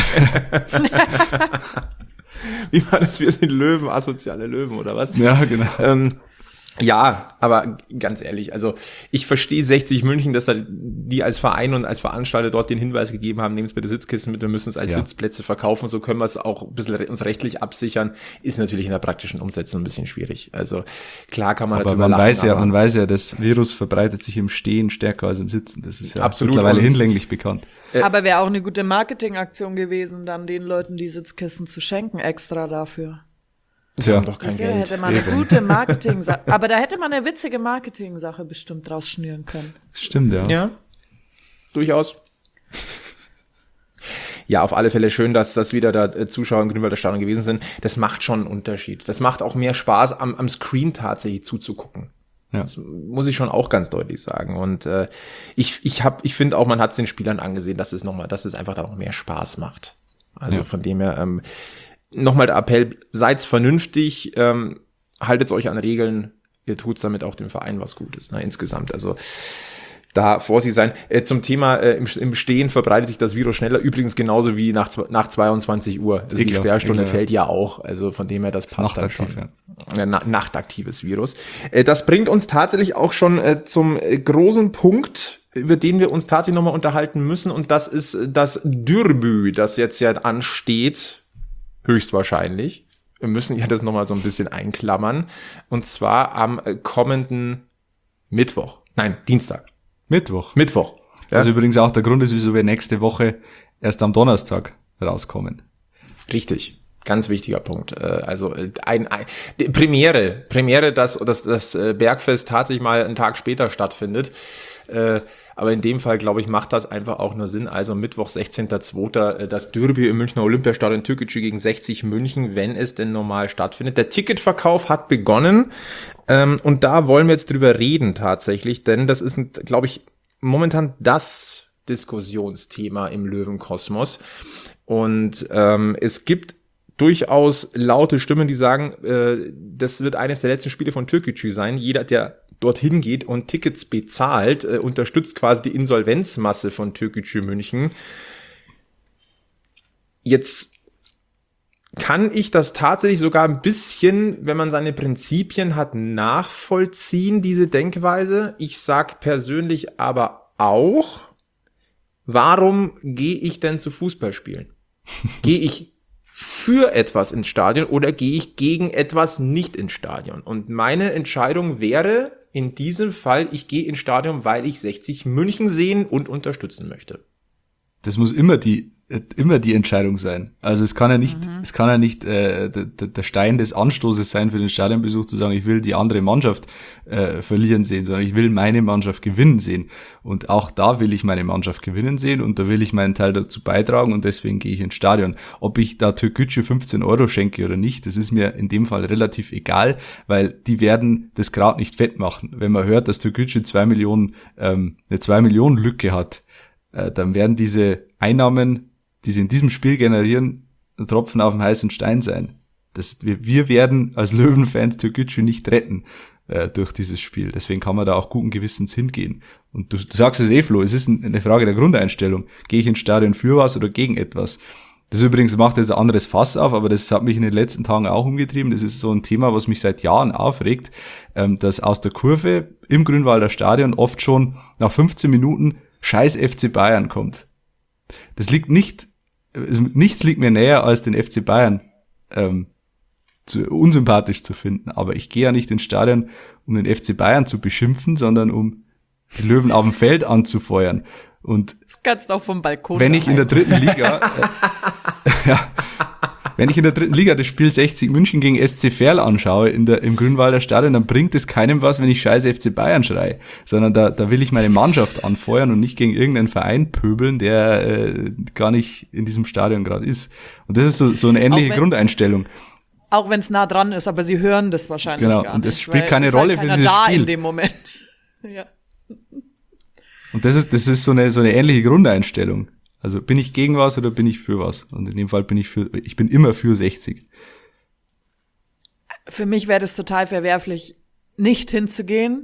Wie war das? Wir sind Löwen, asoziale Löwen, oder was? Ja, genau. Ja, aber ganz ehrlich, also ich verstehe 60 München, dass die als Verein und als Veranstalter dort den Hinweis gegeben haben, nehmt bitte Sitzkissen mit, wir müssen es als Sitzplätze verkaufen, so können wir es auch ein bisschen uns rechtlich absichern, ist natürlich in der praktischen Umsetzung ein bisschen schwierig. Also klar kann man aber darüber man lachen. man weiß ja, das Virus verbreitet sich im Stehen stärker als im Sitzen. Das ist ja absolut mittlerweile hinlänglich bekannt. Aber wäre auch eine gute Marketingaktion gewesen, dann den Leuten die Sitzkissen zu schenken, extra dafür. Sie haben doch kein Das Geld. hätte man eine gute Marketing-Sache, aber da hätte man eine witzige Marketing-Sache bestimmt draus schnüren können. Stimmt, ja. Ja, durchaus. Ja, auf alle Fälle schön, dass wieder da Zuschauer im Grünwalder Stadion gewesen sind. Das macht schon einen Unterschied. Das macht auch mehr Spaß, am Screen tatsächlich zuzugucken. Ja. Das muss ich schon auch ganz deutlich sagen. Und ich finde auch, man hat es den Spielern angesehen, dass es einfach da noch mehr Spaß macht. Also von dem her, nochmal der Appell, seid vernünftig, haltet euch an Regeln, ihr tut's damit auch dem Verein was Gutes, ne, insgesamt. Also da vorsichtig sein. Zum Thema im Stehen verbreitet sich das Virus schneller, übrigens genauso wie nach 22 Uhr. Das die Sperrstunde fällt ja auch, also von dem her, das passt dann schon. Ja. Nachtaktives Virus. Das bringt uns tatsächlich auch schon zum großen Punkt, über den wir uns tatsächlich nochmal unterhalten müssen, und das ist das Derby, das jetzt ja ansteht, höchstwahrscheinlich. Wir müssen ja das nochmal so ein bisschen einklammern. Und zwar am kommenden Dienstag. Mittwoch. Ja? Was übrigens auch der Grund ist, wieso wir nächste Woche erst am Donnerstag rauskommen. Richtig. Ganz wichtiger Punkt. Also Premiere, dass das Bergfest tatsächlich mal einen Tag später stattfindet. Aber in dem Fall, glaube ich, macht das einfach auch nur Sinn. Also Mittwoch, 16.02. Das Derby im Münchner Olympiastadion Türkgücü gegen 60 München, wenn es denn normal stattfindet. Der Ticketverkauf hat begonnen und da wollen wir jetzt drüber reden tatsächlich, denn das ist, glaube ich, momentan das Diskussionsthema im Löwenkosmos. Und es gibt durchaus laute Stimmen, die sagen, das wird eines der letzten Spiele von Türkgücü sein. Jeder, der dorthin geht und Tickets bezahlt, unterstützt quasi die Insolvenzmasse von Türkgücü München. Jetzt kann ich das tatsächlich sogar ein bisschen, wenn man seine Prinzipien hat, nachvollziehen, diese Denkweise. Ich sag persönlich aber auch, warum gehe ich denn zu Fußballspielen? Gehe ich für etwas ins Stadion oder gehe ich gegen etwas nicht ins Stadion? Und meine Entscheidung wäre in diesem Fall, ich gehe ins Stadion, weil ich 60 München sehen und unterstützen möchte. Das muss immer die Entscheidung sein. Also es kann ja nicht der Stein des Anstoßes sein für den Stadionbesuch, zu sagen, ich will die andere Mannschaft verlieren sehen, sondern ich will meine Mannschaft gewinnen sehen. Und auch da will ich meine Mannschaft gewinnen sehen und da will ich meinen Teil dazu beitragen und deswegen gehe ich ins Stadion. Ob ich da Türkgücü 15 € schenke oder nicht, das ist mir in dem Fall relativ egal, weil die werden das gerade nicht fett machen. Wenn man hört, dass Türkgücü eine 2 Millionen Lücke hat, dann werden diese Einnahmen, die sie in diesem Spiel generieren, ein Tropfen auf dem heißen Stein sein. Wir werden als Löwenfans Türkgücü nicht retten durch dieses Spiel. Deswegen kann man da auch guten Gewissens hingehen. Und du sagst es Flo, es ist eine Frage der Grundeinstellung. Gehe ich ins Stadion für was oder gegen etwas? Das übrigens macht jetzt ein anderes Fass auf, aber das hat mich in den letzten Tagen auch umgetrieben. Das ist so ein Thema, was mich seit Jahren aufregt, dass aus der Kurve im Grünwalder Stadion oft schon nach 15 Minuten scheiß FC Bayern kommt. Das liegt nichts liegt mir näher, als den FC Bayern unsympathisch zu finden. Aber ich gehe ja nicht ins Stadion, um den FC Bayern zu beschimpfen, sondern um die Löwen auf dem Feld anzufeuern. Und das kannst du auch vom Balkon. wenn ich in der dritten Liga wenn ich in der 3. Liga das Spiel 60 München gegen SC Verl anschaue im Grünwalder Stadion, dann bringt es keinem was, wenn ich scheiße FC Bayern schreie, sondern da will ich meine Mannschaft anfeuern und nicht gegen irgendeinen Verein pöbeln, der gar nicht in diesem Stadion gerade ist. Und das ist so eine ähnliche Grundeinstellung. Auch wenn es nah dran ist, aber sie hören das wahrscheinlich gar nicht. Genau, und es spielt keine Rolle für dieses da Spiel. In dem Moment. Ja. Und das ist so eine ähnliche Grundeinstellung. Also bin ich gegen was oder bin ich für was? Und in dem Fall ich bin immer für 60. Für mich wäre das total verwerflich, nicht hinzugehen.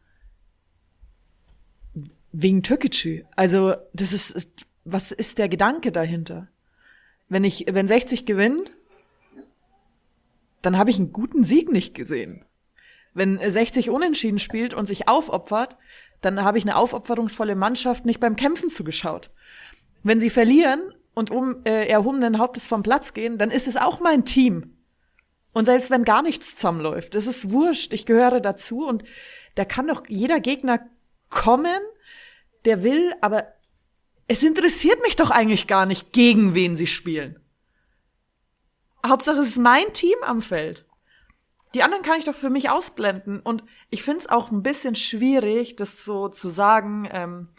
Wegen Türkgücü. Also, was ist der Gedanke dahinter? Wenn 60 gewinnt, dann habe ich einen guten Sieg nicht gesehen. Wenn 60 unentschieden spielt und sich aufopfert, dann habe ich eine aufopferungsvolle Mannschaft nicht beim Kämpfen zugeschaut. Wenn sie verlieren und erhobenen Hauptes vom Platz gehen, dann ist es auch mein Team. Und selbst wenn gar nichts zusammenläuft, das ist wurscht, ich gehöre dazu und da kann doch jeder Gegner kommen, der will, aber es interessiert mich doch eigentlich gar nicht, gegen wen sie spielen. Hauptsache, es ist mein Team am Feld. Die anderen kann ich doch für mich ausblenden. Und ich finde es auch ein bisschen schwierig, das so zu sagen,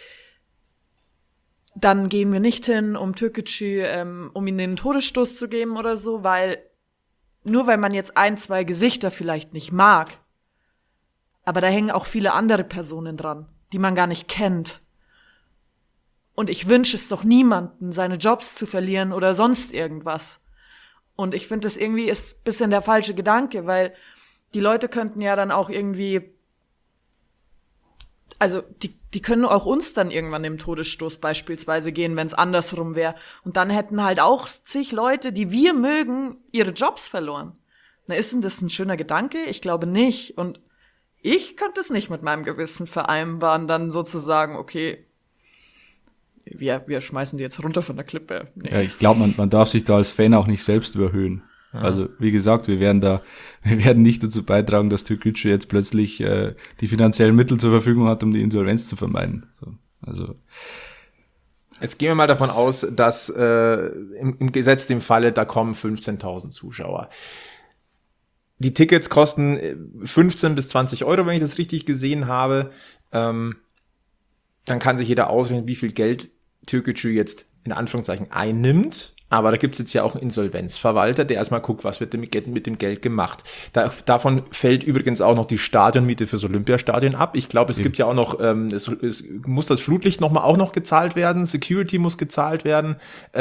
dann gehen wir nicht hin, um Türkgücü, um ihnen den Todesstoß zu geben oder so, nur weil man jetzt 1, 2 Gesichter vielleicht nicht mag, aber da hängen auch viele andere Personen dran, die man gar nicht kennt. Und ich wünsche es doch niemanden, seine Jobs zu verlieren oder sonst irgendwas. Und ich finde, das irgendwie ist ein bisschen der falsche Gedanke, weil die Leute könnten ja dann auch irgendwie, also die können auch uns dann irgendwann im Todesstoß beispielsweise gehen, wenn es andersrum wäre. Und dann hätten halt auch zig Leute, die wir mögen, ihre Jobs verloren. Na, ist denn das ein schöner Gedanke? Ich glaube nicht. Und ich könnte es nicht mit meinem Gewissen vereinbaren, dann sozusagen, okay, wir schmeißen die jetzt runter von der Klippe. Nee. Ja, ich glaube, man darf sich da als Fan auch nicht selbst überhöhen. Ja. Also, wie gesagt, wir werden nicht dazu beitragen, dass Türkgücü jetzt plötzlich die finanziellen Mittel zur Verfügung hat, um die Insolvenz zu vermeiden. So, also. Jetzt gehen wir mal davon aus, dass im gesetzten Falle, da kommen 15.000 Zuschauer. Die Tickets kosten 15 bis 20 Euro, wenn ich das richtig gesehen habe. Dann kann sich jeder ausrechnen, wie viel Geld Türkgücü jetzt in Anführungszeichen einnimmt. Aber da gibt's jetzt ja auch einen Insolvenzverwalter, der erstmal guckt, was wird mit dem Geld gemacht. Davon fällt übrigens auch noch die Stadionmiete fürs Olympiastadion ab. Ich glaube, es gibt ja auch noch, es muss das Flutlicht auch noch gezahlt werden, Security muss gezahlt werden.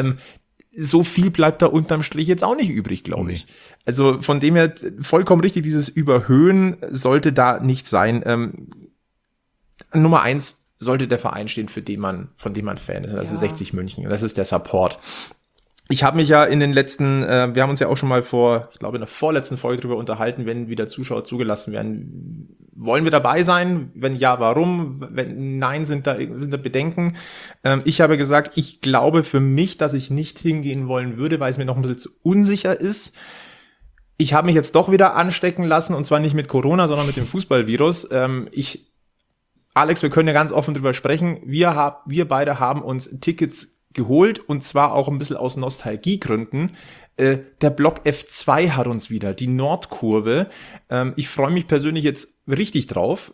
So viel bleibt da unterm Strich jetzt auch nicht übrig, glaube ich. Also von dem her vollkommen richtig, dieses Überhöhen sollte da nicht sein. Nummer 1 sollte der Verein stehen, von dem man Fan ist. Das ist 60 München. Das ist der Support. Ich habe mich ja in den letzten, wir haben uns ja auch schon mal ich glaube in der vorletzten Folge darüber unterhalten, wenn wieder Zuschauer zugelassen werden. Wollen wir dabei sein? Wenn ja, warum? Wenn nein, sind da Bedenken. Ich habe gesagt, ich glaube für mich, dass ich nicht hingehen wollen würde, weil es mir noch ein bisschen zu unsicher ist. Ich habe mich jetzt doch wieder anstecken lassen, und zwar nicht mit Corona, sondern mit dem Fußballvirus. Alex, wir können ja ganz offen drüber sprechen. Wir beide haben uns Tickets geholt, und zwar auch ein bisschen aus Nostalgiegründen. Der Block F2 hat uns wieder, die Nordkurve. Ich freue mich persönlich jetzt richtig drauf.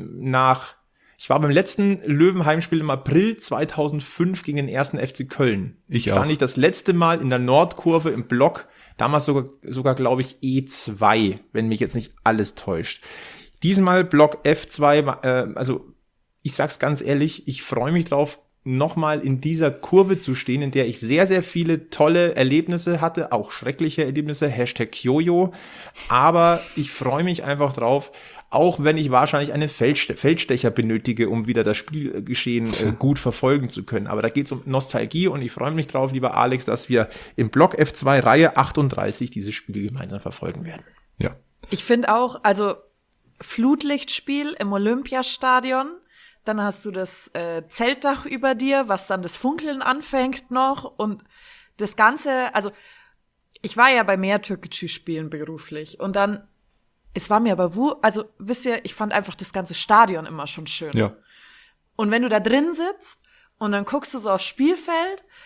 Ich war beim letzten Löwenheimspiel im April 2005 gegen den 1. FC Köln. Stand ich das letzte Mal in der Nordkurve im Block, damals sogar glaube ich E2, wenn mich jetzt nicht alles täuscht. Diesmal Block F2, also ich sag's ganz ehrlich, ich freue mich drauf, nochmal in dieser Kurve zu stehen, in der ich sehr, sehr viele tolle Erlebnisse hatte, auch schreckliche Erlebnisse, #Jojo, aber ich freue mich einfach drauf, auch wenn ich wahrscheinlich einen Feldstecher benötige, um wieder das Spielgeschehen gut verfolgen zu können. Aber da geht's um Nostalgie, und ich freue mich drauf, lieber Alex, dass wir im Block F2 Reihe 38 dieses Spiel gemeinsam verfolgen werden. Ja. Ich finde auch, also Flutlichtspiel im Olympiastadion, dann hast du das Zeltdach über dir, was dann das Funkeln anfängt noch, und das Ganze, also ich war ja bei mehr Türkgücü-Spielen beruflich, und dann, es war mir aber also wisst ihr, ich fand einfach das ganze Stadion immer schon schön. Ja. Und wenn du da drin sitzt und dann guckst du so aufs Spielfeld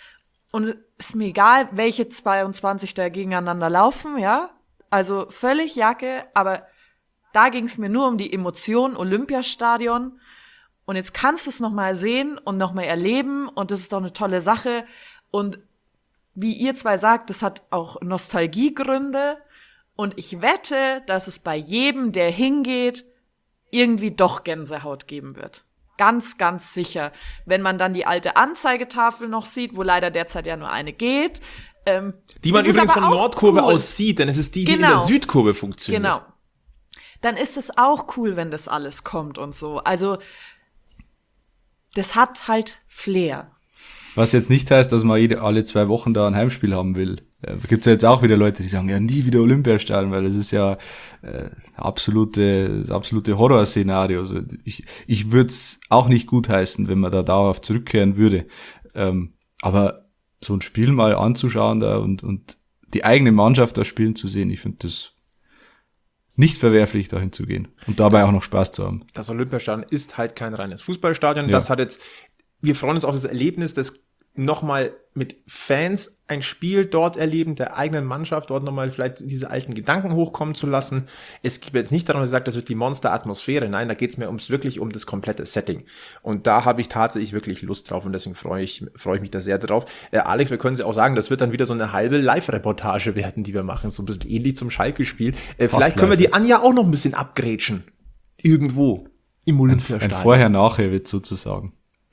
Und ist mir egal, welche 22 da gegeneinander laufen, ja. Also völlig Jacke, aber da ging es mir nur um die Emotion Olympiastadion. Und jetzt kannst du es nochmal sehen und nochmal erleben und das ist doch eine tolle Sache. Und wie ihr zwei sagt, das hat auch Nostalgiegründe. Und ich wette, dass es bei jedem, der hingeht, irgendwie doch Gänsehaut geben wird. Ganz, ganz sicher. Wenn man dann die alte Anzeigetafel noch sieht, wo leider derzeit ja nur eine geht. Die man übrigens von Nordkurve aus sieht, denn es ist die, die in der Südkurve funktioniert. Genau. Dann ist es auch cool, wenn das alles kommt und so. Also, das hat halt Flair. Was jetzt nicht heißt, dass man alle 2 Wochen da ein Heimspiel haben will. Gibt's ja jetzt auch wieder Leute, die sagen, ja, nie wieder Olympiastadion, weil das ist ja das absolute Horrorszenario. Also ich würde es auch nicht gutheißen, wenn man da dauerhaft zurückkehren würde. Aber so ein Spiel mal anzuschauen da und die eigene Mannschaft da spielen zu sehen, ich finde das nicht verwerflich, dahin zu gehen und dabei auch noch Spaß zu haben. Das Olympiastadion ist halt kein reines Fußballstadion. Ja. Das hat jetzt, wir freuen uns auf das Erlebnis, das nochmal mit Fans ein Spiel dort erleben, der eigenen Mannschaft, dort nochmal vielleicht diese alten Gedanken hochkommen zu lassen. Es geht jetzt nicht darum, dass ich sage, das wird die Monster-Atmosphäre. Nein, da geht es mir wirklich um das komplette Setting. Und da habe ich tatsächlich wirklich Lust drauf und deswegen freue ich mich da sehr drauf. Alex, wir können Sie auch sagen, das wird dann wieder so eine halbe Live-Reportage werden, die wir machen. So ein bisschen ähnlich zum Schalke-Spiel. Vielleicht können wir die Anja auch noch ein bisschen abgrätschen. Irgendwo im Olympiastadion. Ein Vorher-Nachher-Witz sozusagen.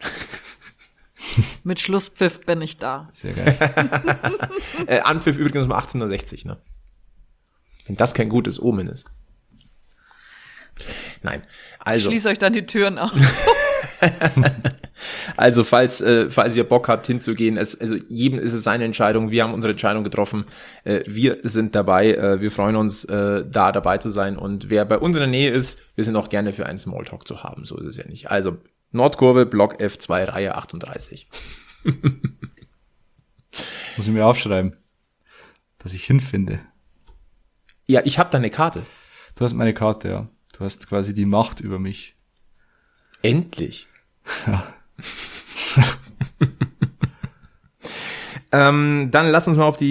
Mit Schlusspfiff bin ich da. Sehr geil. Anpfiff übrigens um 18:60 Uhr, ne? Wenn das kein gutes Omen ist. Nein, also. Schließ euch dann die Türen auf. Also, falls ihr Bock habt hinzugehen, also jedem ist es seine Entscheidung. Wir haben unsere Entscheidung getroffen. Wir sind dabei. Wir freuen uns, da dabei zu sein. Und wer bei uns in der Nähe ist, wir sind auch gerne für einen Smalltalk zu haben. So ist es ja nicht. Also, Nordkurve, Block F2, Reihe 38. Muss ich mir aufschreiben, dass ich hinfinde. Ja, ich habe da eine Karte. Du hast meine Karte, ja. Du hast quasi die Macht über mich. Endlich. Ja. Dann lass uns mal auf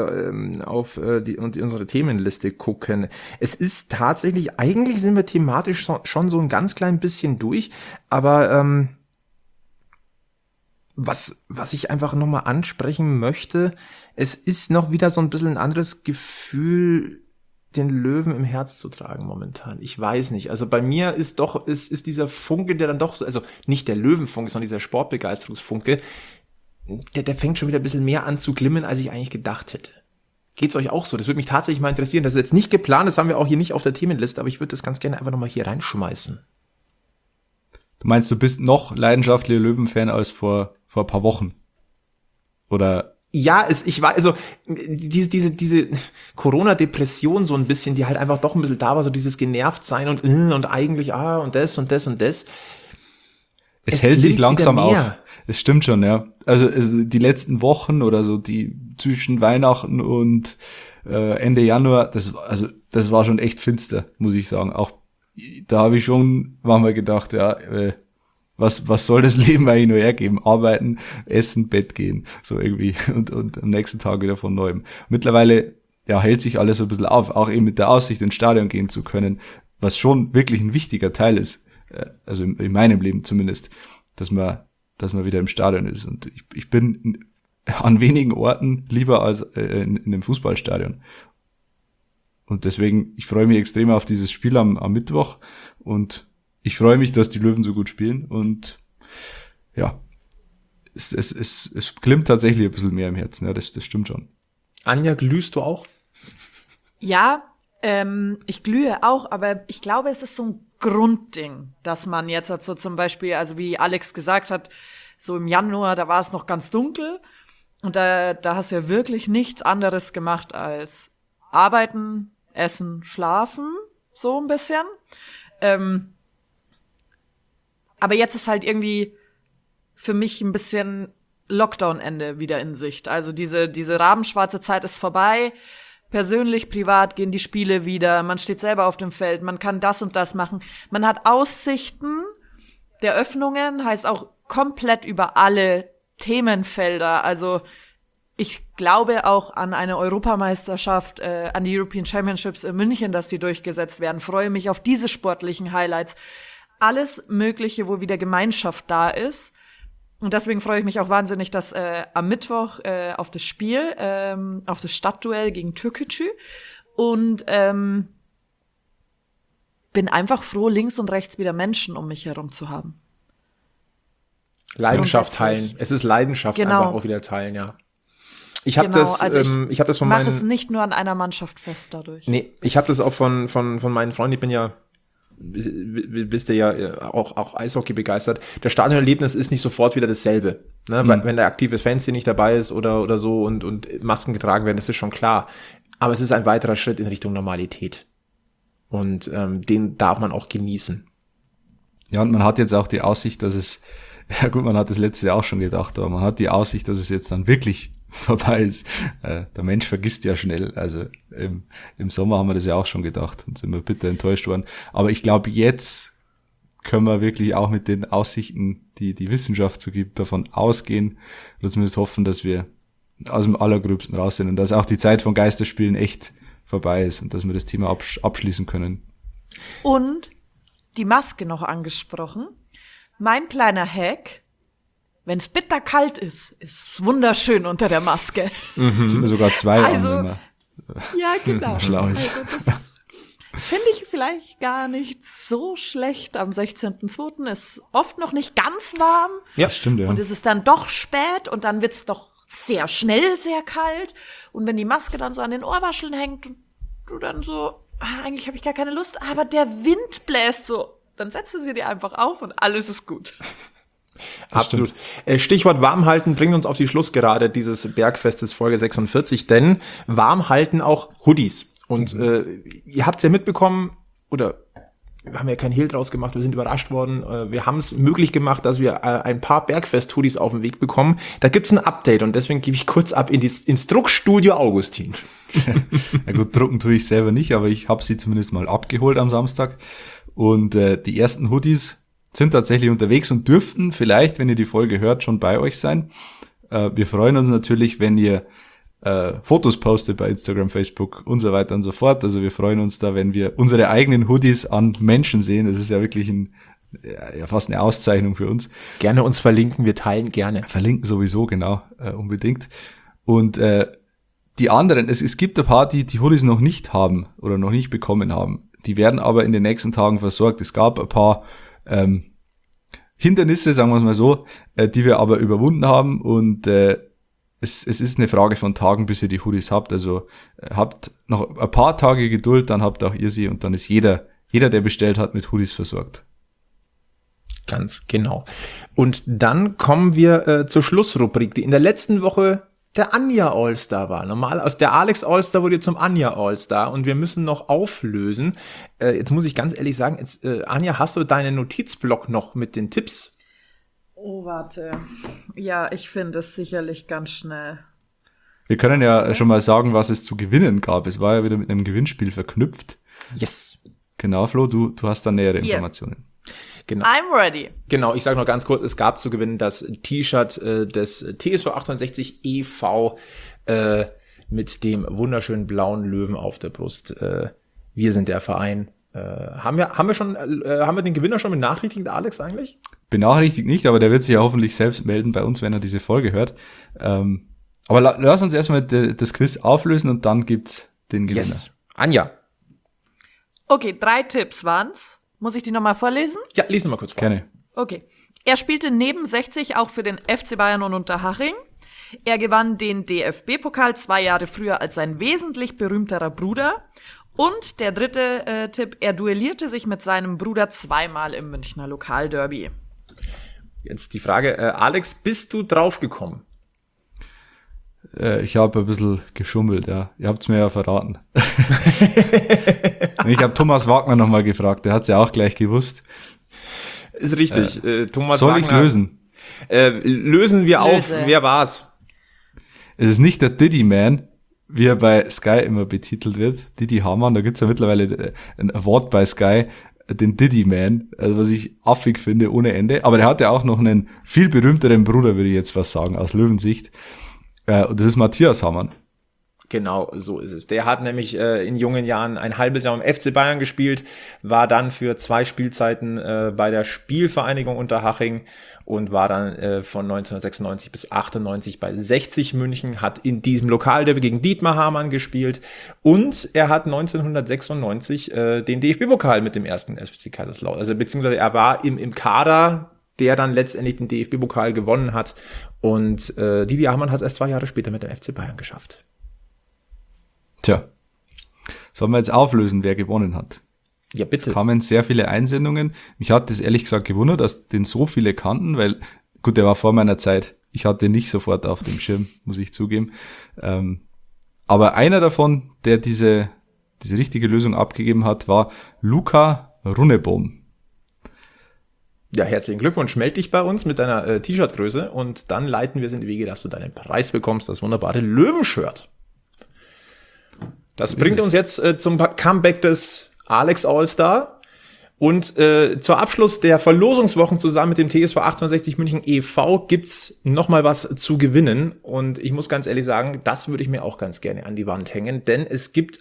unsere Themenliste gucken. Es ist tatsächlich, eigentlich sind wir thematisch schon so ein ganz klein bisschen durch, aber was ich einfach nochmal ansprechen möchte, es ist noch wieder so ein bisschen ein anderes Gefühl, den Löwen im Herz zu tragen momentan. Ich weiß nicht. Also bei mir ist dieser Funke, der dann doch so, also nicht der Löwenfunke, sondern dieser Sportbegeisterungsfunke, der fängt schon wieder ein bisschen mehr an zu glimmen, als ich eigentlich gedacht hätte. Geht's euch auch so? Das würde mich tatsächlich mal interessieren. Das ist jetzt nicht geplant, das haben wir auch hier nicht auf der Themenliste, aber ich würde das ganz gerne einfach nochmal hier reinschmeißen. Du meinst, du bist noch leidenschaftlicher Löwen-Fan als vor ein paar Wochen? Oder? Ja, ich war, also diese Corona-Depression so ein bisschen, die halt einfach doch ein bisschen da war, so dieses Genervtsein und eigentlich, und das und das und das. Es hält sich langsam auf. Das stimmt schon, ja. Also die letzten Wochen oder so, die zwischen Weihnachten und Ende Januar, das war schon echt finster, muss ich sagen. Auch da habe ich schon manchmal gedacht, ja, was soll das Leben eigentlich nur hergeben? Arbeiten, essen, Bett gehen, so irgendwie und am nächsten Tag wieder von neuem. Mittlerweile ja hält sich alles so ein bisschen auf, auch eben mit der Aussicht ins Stadion gehen zu können, was schon wirklich ein wichtiger Teil ist, also in meinem Leben zumindest, dass man wieder im Stadion ist. Und ich bin an wenigen Orten lieber als in einem Fußballstadion. Und deswegen, ich freue mich extrem auf dieses Spiel am Mittwoch und ich freue mich, dass die Löwen so gut spielen und ja, es glimmt tatsächlich ein bisschen mehr im Herzen, ja, das stimmt schon. Anja, glühst du auch? Ja, ich glühe auch, aber ich glaube, es ist so ein Grundding, dass man jetzt so zum Beispiel, also wie Alex gesagt hat, so im Januar, da war es noch ganz dunkel und da hast du ja wirklich nichts anderes gemacht als arbeiten, essen, schlafen, so ein bisschen. Aber jetzt ist halt irgendwie für mich ein bisschen Lockdown-Ende wieder in Sicht. Also diese rabenschwarze Zeit ist vorbei. Persönlich, privat gehen die Spiele wieder. Man steht selber auf dem Feld. Man kann das und das machen. Man hat Aussichten der Öffnungen, heißt auch komplett über alle Themenfelder. Also ich glaube auch an eine Europameisterschaft, an die European Championships in München, dass die durchgesetzt werden. Freue mich auf diese sportlichen Highlights. Alles Mögliche, wo wieder Gemeinschaft da ist. Und deswegen freue ich mich auch wahnsinnig, dass am Mittwoch auf das Spiel, auf das Stadtduell gegen Türkgücü. Und bin einfach froh, links und rechts wieder Menschen um mich herum zu haben. Leidenschaft teilen. Es ist Leidenschaft einfach auch wieder teilen, ja. Ich habe das von meinen... Mach es nicht nur an einer Mannschaft fest dadurch. Nee, ich habe das auch von meinen Freunden, ich bin ja, bist du ja auch Eishockey begeistert. Das Stadionerlebnis ist nicht sofort wieder dasselbe. Ne? Wenn der aktive Fanszene nicht dabei ist oder so und Masken getragen werden, das ist schon klar. Aber es ist ein weiterer Schritt in Richtung Normalität. Und den darf man auch genießen. Ja, und man hat jetzt auch die Aussicht, dass es, ja gut, man hat das letzte Jahr auch schon gedacht, aber man hat die Aussicht, dass es jetzt dann wirklich vorbei ist. Der Mensch vergisst ja schnell. Also im Sommer haben wir das ja auch schon gedacht und sind wir bitter enttäuscht worden. Aber ich glaube, jetzt können wir wirklich auch mit den Aussichten, die die Wissenschaft so gibt, davon ausgehen oder zumindest hoffen, dass wir aus dem Allergröbsten raus sind und dass auch die Zeit von Geisterspielen echt vorbei ist und dass wir das Thema abschließen können. Und die Maske noch angesprochen. Mein kleiner Hack: Wenn es bitterkalt ist es wunderschön unter der Maske. Sind wir sogar zwei Anwender. Ja, genau. Schlau ist. Also das finde ich vielleicht gar nicht so schlecht. Am 16.02. ist oft noch nicht ganz warm. Ja, das stimmt, ja. Und es ist dann doch spät und dann wird's doch sehr schnell sehr kalt. Und wenn die Maske dann so an den Ohrwascheln hängt und du dann so, eigentlich habe ich gar keine Lust, aber der Wind bläst so, dann setzt du sie dir einfach auf und alles ist gut. Absolut. Stichwort Warmhalten bringt uns auf die Schlussgerade dieses Bergfestes Folge 46, denn warm halten auch Hoodies. Und ihr habt es ja mitbekommen, oder wir haben ja keinen Hehl draus gemacht, wir sind überrascht worden. Wir haben es möglich gemacht, dass wir ein paar Bergfest-Hoodies auf den Weg bekommen. Da gibt's ein Update und deswegen gebe ich kurz ab ins Druckstudio Augustin. Ja gut, drucken tue ich selber nicht, aber ich habe sie zumindest mal abgeholt am Samstag. Und die ersten Hoodies sind tatsächlich unterwegs und dürften vielleicht, wenn ihr die Folge hört, schon bei euch sein. Wir freuen uns natürlich, wenn ihr Fotos postet bei Instagram, Facebook und so weiter und so fort. Also wir freuen uns da, wenn wir unsere eigenen Hoodies an Menschen sehen. Das ist ja wirklich fast eine Auszeichnung für uns. Gerne uns verlinken, wir teilen gerne. Verlinken sowieso, genau, unbedingt. Und die anderen, es gibt ein paar, die Hoodies noch nicht haben oder noch nicht bekommen haben. Die werden aber in den nächsten Tagen versorgt. Es gab ein paar Hindernisse, sagen wir es mal so, die wir aber überwunden haben und es ist eine Frage von Tagen, bis ihr die Hoodies habt. Also habt noch ein paar Tage Geduld, dann habt auch ihr sie und dann ist jeder, der bestellt hat, mit Hoodies versorgt. Ganz genau. Und dann kommen wir zur Schlussrubrik, die in der letzten Woche der Anja All-Star war. Normal aus der Alex All-Star wurde zum Anja All-Star und wir müssen noch auflösen. Jetzt muss ich ganz ehrlich sagen, Anja, hast du deinen Notizblock noch mit den Tipps? Oh, warte. Ja, ich finde es sicherlich ganz schnell. Wir können ja schon mal sagen, was es zu gewinnen gab. Es war ja wieder mit einem Gewinnspiel verknüpft. Yes. Genau, Flo, du hast da nähere Informationen. Genau. I'm ready. Genau, ich sage noch ganz kurz, es gab zu gewinnen das T-Shirt des TSV 1860 e.V. Mit dem wunderschönen blauen Löwen auf der Brust. Wir sind der Verein. Haben wir den Gewinner schon benachrichtigt, Alex, eigentlich? Benachrichtigt nicht, aber der wird sich ja hoffentlich selbst melden bei uns, wenn er diese Folge hört. Aber lass uns erstmal das Quiz auflösen und dann gibt's den Gewinner. Yes. Anja. Okay, 3 Tipps waren's. Muss ich die nochmal vorlesen? Ja, lesen wir mal kurz vor. Gerne. Okay. Er spielte neben 60 auch für den FC Bayern und Unterhaching. Er gewann den DFB-Pokal 2 Jahre früher als sein wesentlich berühmterer Bruder. Und der dritte Tipp, er duellierte sich mit seinem Bruder 2-mal im Münchner Lokalderby. Jetzt die Frage, Alex, bist du draufgekommen? Ich habe ein bisschen geschummelt, ja. Ihr habt's mir ja verraten. Ich habe Thomas Wagner nochmal gefragt, der hat's ja auch gleich gewusst. Ist richtig. Thomas soll Wagner, ich lösen? Lösen wir auf. Wer war's? Es ist nicht der Diddy Man, wie er bei Sky immer betitelt wird. Didi Hamann, da gibt's ja mittlerweile ein Award bei Sky, den Diddy Man, also was ich affig finde ohne Ende. Aber der hat ja auch noch einen viel berühmteren Bruder, würde ich jetzt fast sagen, aus Löwensicht. Und das ist Matthias Hamann. Genau, so ist es. Der hat nämlich in jungen Jahren ein halbes Jahr im FC Bayern gespielt, war dann für 2 Spielzeiten bei der Spielvereinigung Unterhaching und war dann von 1996 bis 98 bei 60 München, hat in diesem Lokalderby gegen Dietmar Hamann gespielt und er hat 1996 den DFB-Pokal mit dem ersten FC Kaiserslautern, also beziehungsweise er war im Kader, der dann letztendlich den DFB-Pokal gewonnen hat und Dietmar Hamann hat es erst 2 Jahre später mit dem FC Bayern geschafft. Tja, sollen wir jetzt auflösen, wer gewonnen hat? Ja, bitte. Es kamen sehr viele Einsendungen. Mich hat das ehrlich gesagt gewundert, dass den so viele kannten, weil, gut, der war vor meiner Zeit. Ich hatte nicht sofort auf dem Schirm, muss ich zugeben. Aber einer davon, der diese richtige Lösung abgegeben hat, war Luca Runnebohm. Ja, herzlichen Glückwunsch. Meld dich bei uns mit deiner T-Shirt-Größe und dann leiten wir es in die Wege, dass du deinen Preis bekommst, das wunderbare Löwenshirt. Das bringt uns jetzt zum Comeback des Alex All-Star und zur Abschluss der Verlosungswochen zusammen mit dem TSV 1860 München e.V. gibt's noch mal was zu gewinnen und ich muss ganz ehrlich sagen, das würde ich mir auch ganz gerne an die Wand hängen, denn es gibt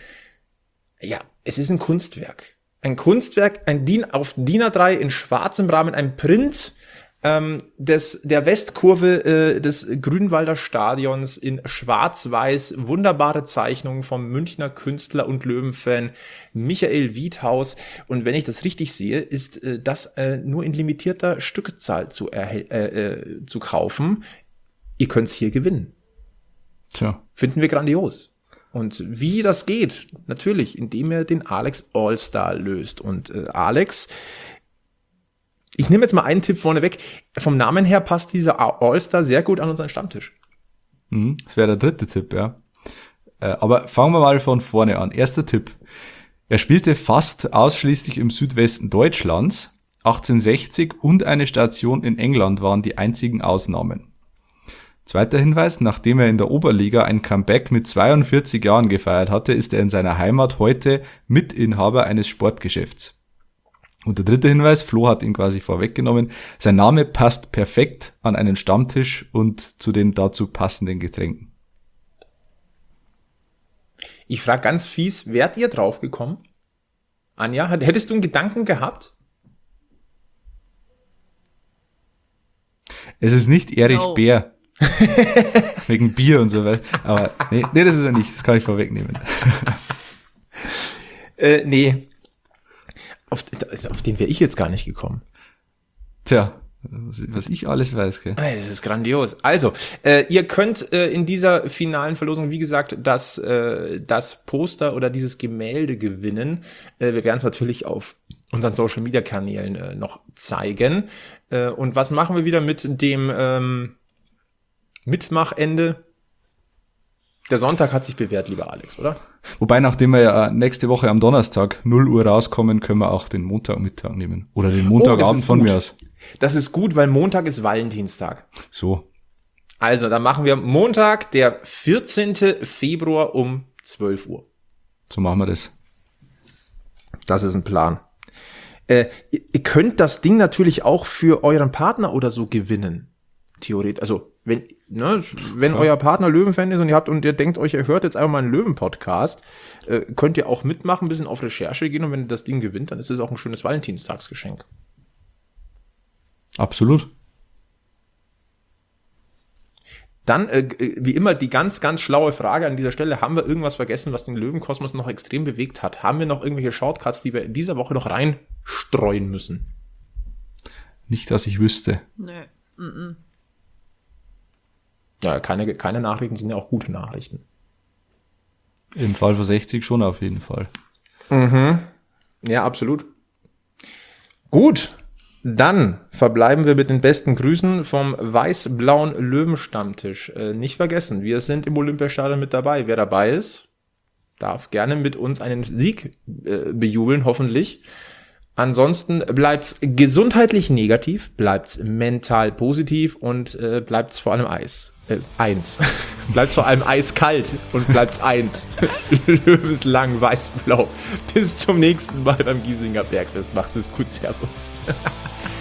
es ist ein Kunstwerk. Ein Kunstwerk, auf DIN A3 in schwarzem Rahmen, ein Print der Westkurve des Grünwalder Stadions in schwarz-weiß, wunderbare Zeichnungen vom Münchner Künstler und Löwenfan Michael Wiedhaus. Und wenn ich das richtig sehe, ist das nur in limitierter Stückzahl zu kaufen. Ihr könnt es hier gewinnen. Tja. Finden wir grandios. Und wie das geht, natürlich, indem ihr den Alex All-Star löst. Und Alex, ich nehme jetzt mal einen Tipp vorneweg. Vom Namen her passt dieser All-Star sehr gut an unseren Stammtisch. Das wäre der 3. Tipp, ja. Aber fangen wir mal von vorne an. Erster Tipp. Er spielte fast ausschließlich im Südwesten Deutschlands. 1860 und eine Station in England waren die einzigen Ausnahmen. Zweiter Hinweis, nachdem er in der Oberliga ein Comeback mit 42 Jahren gefeiert hatte, ist er in seiner Heimat heute Mitinhaber eines Sportgeschäfts. Und der 3. Hinweis, Flo hat ihn quasi vorweggenommen, sein Name passt perfekt an einen Stammtisch und zu den dazu passenden Getränken. Ich frage ganz fies, wärt ihr drauf gekommen? Anja, hättest du einen Gedanken gehabt? Es ist nicht Erich Bär. Wegen Bier und so weiter. Aber nee, das ist er nicht. Das kann ich vorwegnehmen. Nee. Auf den wäre ich jetzt gar nicht gekommen. Tja, was ich alles weiß, gell? Das ist grandios. Also, ihr könnt in dieser finalen Verlosung, wie gesagt, das Poster oder dieses Gemälde gewinnen. Wir werden es natürlich auf unseren Social-Media-Kanälen noch zeigen. Und was machen wir wieder mit dem Mitmachende? Der Sonntag hat sich bewährt, lieber Alex, oder? Wobei, nachdem wir ja nächste Woche am Donnerstag 0 Uhr rauskommen, können wir auch den Montagmittag nehmen. Oder den Montagabend von mir aus. Das ist gut, weil Montag ist Valentinstag. So. Also, dann machen wir Montag, der 14. Februar um 12 Uhr. So machen wir das. Das ist ein Plan. Ihr könnt das Ding natürlich auch für euren Partner oder so gewinnen. Theoretisch, also wenn euer Partner Löwenfan ist und ihr denkt euch, ihr hört jetzt einfach mal einen Löwen-Podcast, könnt ihr auch mitmachen, ein bisschen auf Recherche gehen und wenn ihr das Ding gewinnt, dann ist es auch ein schönes Valentinstagsgeschenk. Absolut. Dann, wie immer, die ganz, ganz schlaue Frage an dieser Stelle, haben wir irgendwas vergessen, was den Löwenkosmos noch extrem bewegt hat? Haben wir noch irgendwelche Shortcuts, die wir in dieser Woche noch reinstreuen müssen? Nicht, dass ich wüsste. Nee. Ja, keine Nachrichten sind ja auch gute Nachrichten. Im Fall von 60 schon auf jeden Fall. Mhm. Ja, absolut. Gut, dann verbleiben wir mit den besten Grüßen vom weiß-blauen Löwenstammtisch. Nicht vergessen, wir sind im Olympiastadion mit dabei. Wer dabei ist, darf gerne mit uns einen Sieg bejubeln, hoffentlich. Ansonsten bleibt's gesundheitlich negativ, bleibt's mental positiv und bleibt's vor allem eins. Bleibt's vor allem eiskalt und bleibt's eins. Löwenslang weiß-blau. Bis zum nächsten Mal beim Giesinger Bergfest. Macht's es gut. Servus.